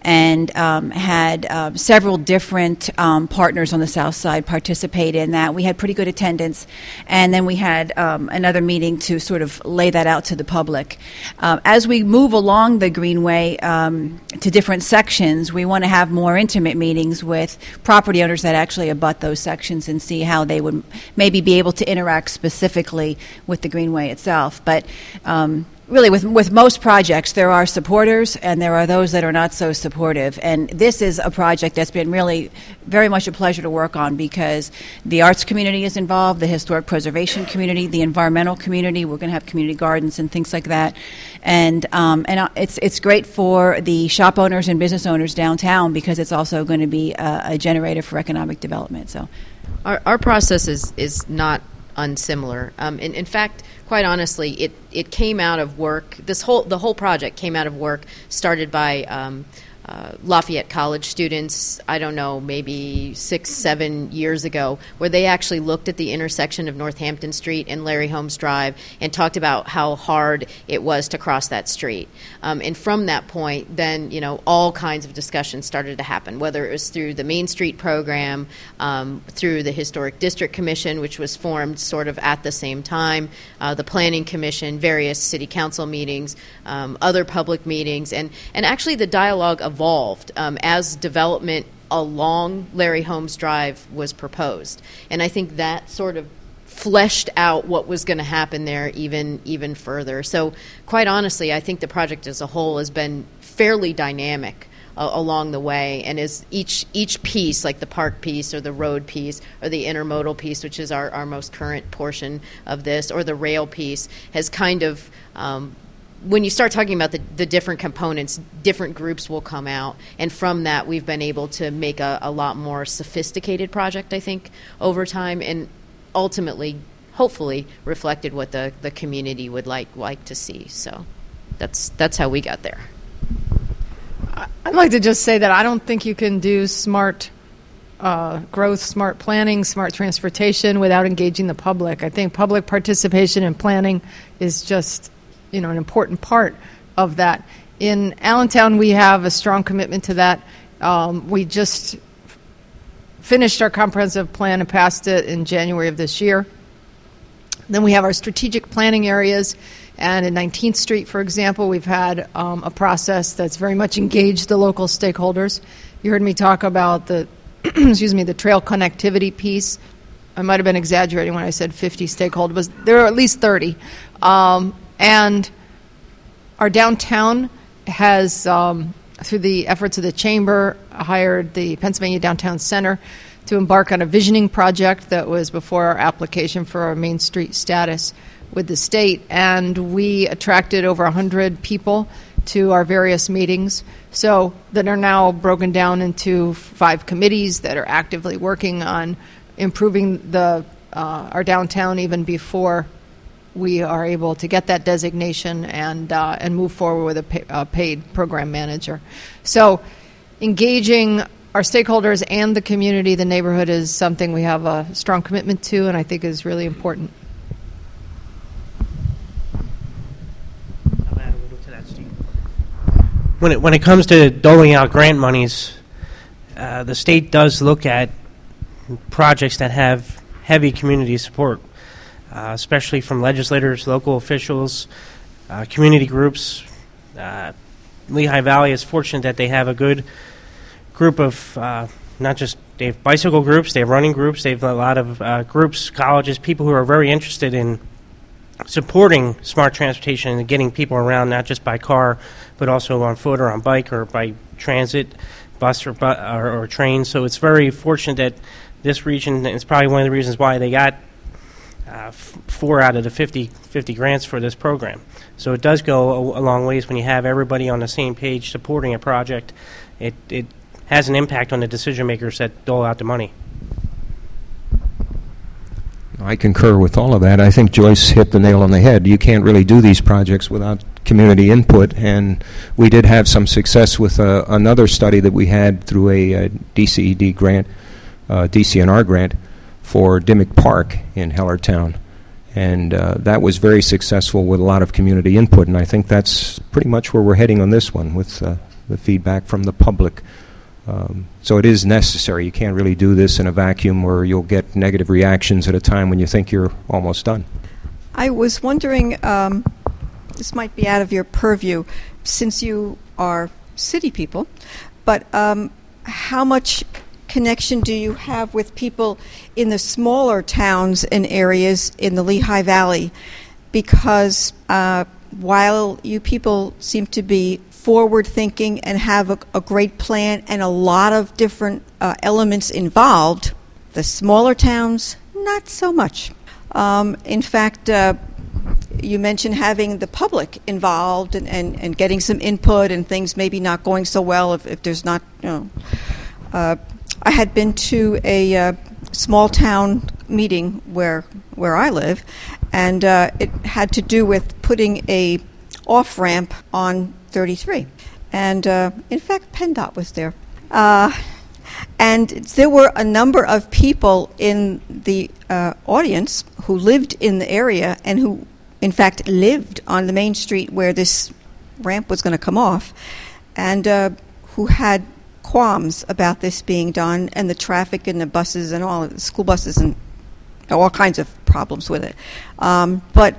and um, had uh, several different um, partners on the south side participate in that. We had pretty good attendance, and then we had um, another meeting to sort of lay that out to the public. Uh, as we move along the Greenway um, to different sections, we want to have more intimate meetings with property owners that actually abut those sections and see how they would maybe be able to interact specifically with the Greenway itself. But um, really, with with most projects, there are supporters and there are those that are not so supportive. And this is a project that's been really very much a pleasure to work on because the arts community is involved, the historic preservation community, the environmental community. We're going to have community gardens and things like that. And um, and it's it's great for the shop owners and business owners downtown because it's also going to be a, a generator for economic development. So, our our process is is not unsimilar. Um, in, in fact, quite honestly, it, it came out of work. This whole the whole project came out of work started by um, uh, Lafayette College students. I don't know, maybe six, seven years ago, where they actually looked at the intersection of Northampton Street and Larry Holmes Drive and talked about how hard it was to cross that street. Um, and from that point, then you know all kinds of discussions started to happen, whether it was through the Main Street program, um, through the Historic District Commission, which was formed sort of at the same time, uh, the Planning Commission, various city council meetings, um, other public meetings, and and actually the dialogue evolved um, as development along Larry Holmes Drive was proposed, and I think that sort of fleshed out what was going to happen there even even further. So quite honestly, I think the project as a whole has been fairly dynamic uh, along the way, and is each each piece, like the park piece or the road piece or the intermodal piece, which is our, our most current portion of this, or the rail piece, has kind of um, when you start talking about the, the different components, different groups will come out, and from that we've been able to make a, a lot more sophisticated project, I think, over time, and ultimately, hopefully, reflected what the, the community would like like to see. So that's that's how we got there. I'd like to just say that I don't think you can do smart uh, growth, smart planning, smart transportation without engaging the public. I think public participation in planning is just, you know, an important part of that. In Allentown, we have a strong commitment to that. Um, we just finished our comprehensive plan and passed it in January of this year. Then we have our strategic planning areas, and in nineteenth Street, for example, we've had um, a process that's very much engaged the local stakeholders. You heard me talk about the, excuse me, the trail connectivity piece. I might have been exaggerating when I said fifty stakeholders. There are at least thirty. Um, and our downtown has, um, through the efforts of the Chamber, hired the Pennsylvania Downtown Center to embark on a visioning project that was before our application for our Main Street status with the state. And we attracted over one hundred people to our various meetings, so that are now broken down into five committees that are actively working on improving the uh, our downtown even before we are able to get that designation and uh, and move forward with a pay, uh, paid program manager. So engaging our stakeholders and the community, the neighborhood, is something we have a strong commitment to, and I think is really important. I'll add a little to that, Steve. When it, when it comes to doling out grant monies, uh, the state does look at projects that have heavy community support, uh, especially from legislators, local officials, uh, community groups. Uh, Lehigh Valley is fortunate that they have a good group of, uh, not just, they have bicycle groups, they have running groups, they have a lot of uh, groups, colleges, people who are very interested in supporting smart transportation and getting people around, not just by car, but also on foot or on bike or by transit, bus or, bu- or, or train. So it's very fortunate that this region, it's probably one of the reasons why they got uh, f- four out of the fifty, fifty grants for this program. So it does go a, a long ways when you have everybody on the same page supporting a project. It, it has an impact on the decision makers that dole out the money. I concur with all of that. I think Joyce hit the nail on the head. You can't really do these projects without community input, and we did have some success with uh, another study that we had through a, a D C E D grant, uh, D C N R grant, for Dimmick Park in Hellertown. And uh, that was very successful with a lot of community input, and I think that's pretty much where we're heading on this one with uh, the feedback from the public. Um, so it is necessary. You can't really do this in a vacuum where you'll get negative reactions at a time when you think you're almost done. I was wondering, um, this might be out of your purview, since you are city people, but um, how much connection do you have with people in the smaller towns and areas in the Lehigh Valley? Because uh, while you people seem to be forward-thinking and have a, a great plan and a lot of different uh, elements involved, the smaller towns, not so much. Um, in fact, uh, you mentioned having the public involved and, and, and getting some input and things maybe not going so well if, if there's not, you know. Uh, I had been to a uh, small town meeting where where I live, and uh, it had to do with putting a off ramp on thirty-three, and uh, in fact, PennDOT was there, uh, and there were a number of people in the uh, audience who lived in the area and who, in fact, lived on the main street where this ramp was going to come off, and uh, who had qualms about this being done and the traffic and the buses and all the school buses and all kinds of problems with it. Um, but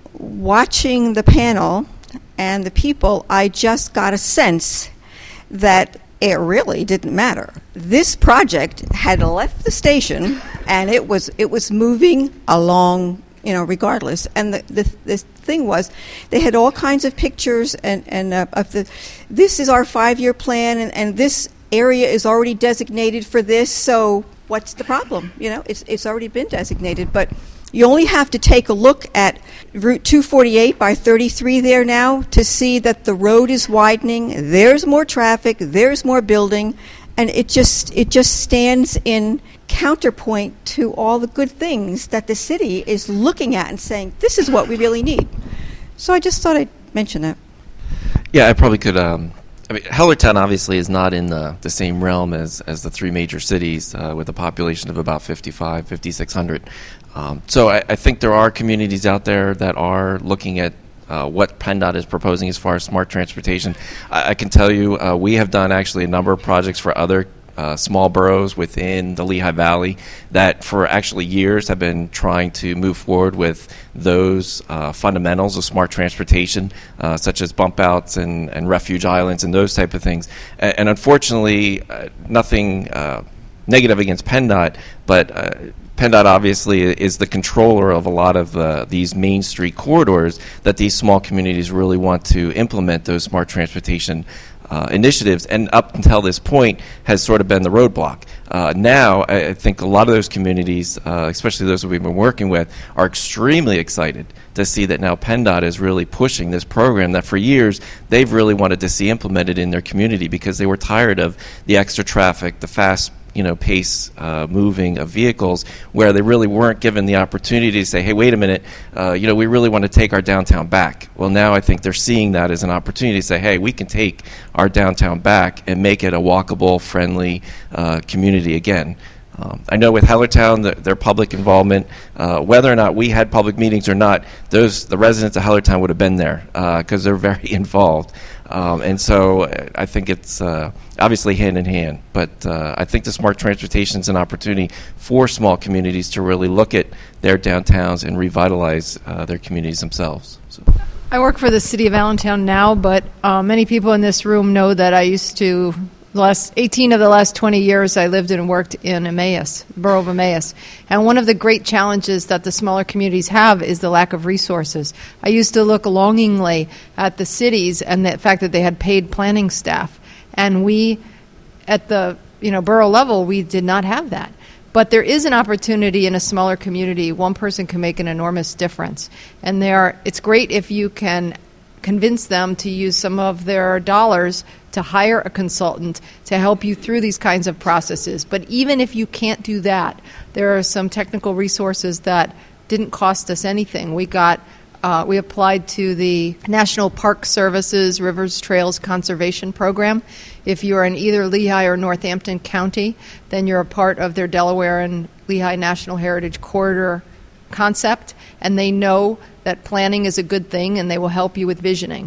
watching the panel and the people, I just got a sense that it really didn't matter. This project had left the station and it was it was moving along, you know, regardless. And the the, the thing was, they had all kinds of pictures and and uh, of the. This is our five-year plan, and, and this area is already designated for this. So what's the problem? You know, it's it's already been designated, but you only have to take a look at Route two forty-eight by thirty-three there now to see that the road is widening. There's more traffic. There's more building, and it just it just stands in counterpoint to all the good things that the city is looking at and saying, this is what we really need. So I just thought I'd mention that. Yeah, I probably could. Um, I mean, Hellertown obviously is not in the, the same realm as, as the three major cities uh, with a population of about fifty-five, fifty-six hundred. Um, so I, I think there are communities out there that are looking at uh, what PennDOT is proposing as far as smart transportation. I, I can tell you uh, we have done actually a number of projects for other Uh, small boroughs within the Lehigh Valley that for actually years have been trying to move forward with those uh, fundamentals of smart transportation, uh, such as bump outs and, and refuge islands and those type of things. And, and unfortunately, uh, nothing uh, negative against PennDOT, but uh, PennDOT obviously is the controller of a lot of uh, these main street corridors that these small communities really want to implement those smart transportation Uh, initiatives, and up until this point has sort of been the roadblock. Uh, now, I, I think a lot of those communities, uh, especially those that we've been working with, are extremely excited to see that now PennDOT is really pushing this program that for years they've really wanted to see implemented in their community because they were tired of the extra traffic, the fast you know, pace uh, moving of vehicles, where they really weren't given the opportunity to say, hey, wait a minute, uh, you know, we really want to take our downtown back. Well, now I think they're seeing that as an opportunity to say, hey, we can take our downtown back and make it a walkable, friendly uh, community again. Um, I know with Hellertown, the, their public involvement, uh, whether or not we had public meetings or not, those the residents of Hellertown would have been there because uh, they're very involved. Um, and so I think it's uh, obviously hand in hand. But uh, I think the smart transportation is an opportunity for small communities to really look at their downtowns and revitalize uh, their communities themselves. So. I work for the city of Allentown now, but uh, many people in this room know that I used to, the last eighteen of the last twenty years, I lived and worked in Emmaus, the borough of Emmaus. And one of the great challenges that the smaller communities have is the lack of resources. I used to look longingly at the cities and the fact that they had paid planning staff. And we, at the you know borough level, we did not have that. But there is an opportunity in a smaller community. One person can make an enormous difference. And there, it's great if you can convince them to use some of their dollars to hire a consultant to help you through these kinds of processes. But even if you can't do that, there are some technical resources that didn't cost us anything. We got, uh, we applied to the National Park Services Rivers Trails Conservation Program. If you're in either Lehigh or Northampton County, then you're a part of their Delaware and Lehigh National Heritage Corridor concept, and they know that planning is a good thing and they will help you with visioning.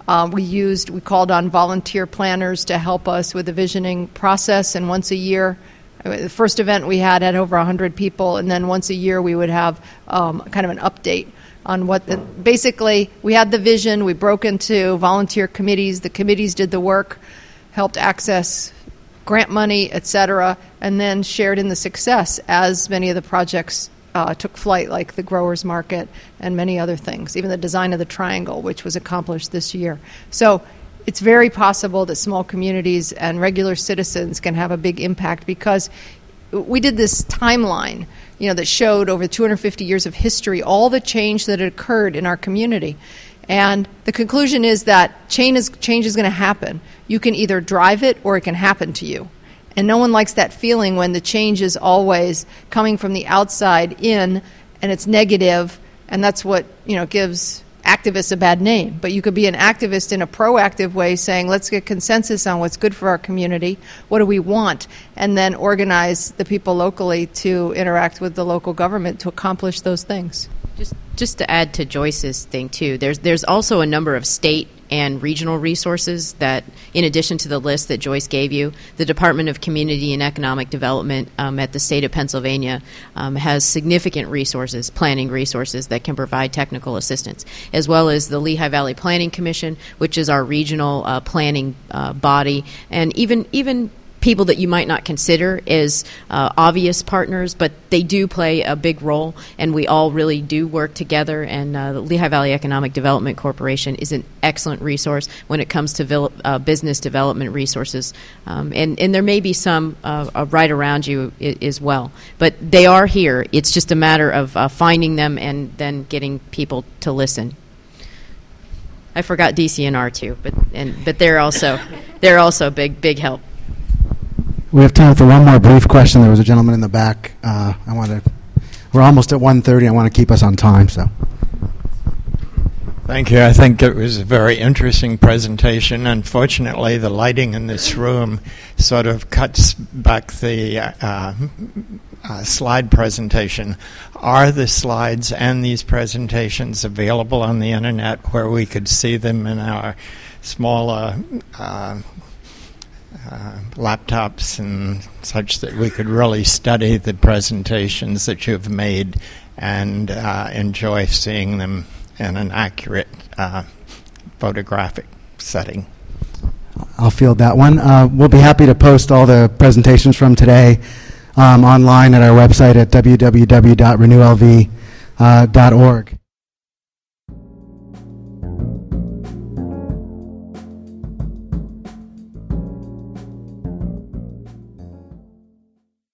Uh, we used, we called on volunteer planners to help us with the visioning process, and once a year, the first event we had had over one hundred people, and then once a year we would have um, kind of an update on what the, basically we had the vision, we broke into volunteer committees, the committees did the work, helped access grant money, et cetera, and then shared in the success as many of the projects uh, took flight, like the growers market and many other things, even the design of the triangle, which was accomplished this year. So it's very possible that small communities and regular citizens can have a big impact, because we did this timeline, you know, that showed over two hundred fifty years of history all the change that had occurred in our community. And the conclusion is that change is, change is going to happen. You can either drive it or it can happen to you. And no one likes that feeling when the change is always coming from the outside in and it's negative, and that's what, you know, gives activists a bad name. But you could be an activist in a proactive way, saying, let's get consensus on what's good for our community, what do we want, and then organize the people locally to interact with the local government to accomplish those things. Just just to add to Joyce's thing too, there's there's also a number of state and regional resources that, in addition to the list that Joyce gave you, the Department of Community and Economic Development um, at the state of Pennsylvania um, has significant resources, planning resources that can provide technical assistance, as well as the Lehigh Valley Planning Commission, which is our regional uh, planning uh, body, and even even. people that you might not consider as uh, obvious partners, but they do play a big role, and we all really do work together. And uh, the Lehigh Valley Economic Development Corporation is an excellent resource when it comes to vil- uh, business development resources. Um, and, and there may be some uh, uh, right around you I- as well. But they are here. It's just a matter of uh, finding them and then getting people to listen. I forgot D C N R too, but and but they're also they're also big big help. We have time for one more brief question. There was a gentleman in the back. Uh, I want to. We're almost at one thirty. I want to keep us on time. So. Thank you. I think it was a very interesting presentation. Unfortunately, the lighting in this room sort of cuts back the uh, uh, slide presentation. Are the slides and these presentations available on the internet where we could see them in our smaller uh, Uh, laptops and such, that we could really study the presentations that you've made and uh, enjoy seeing them in an accurate uh, photographic setting? I'll field that one. Uh, we'll be happy to post all the presentations from today um, online at our website at w w w dot renew l v dot org.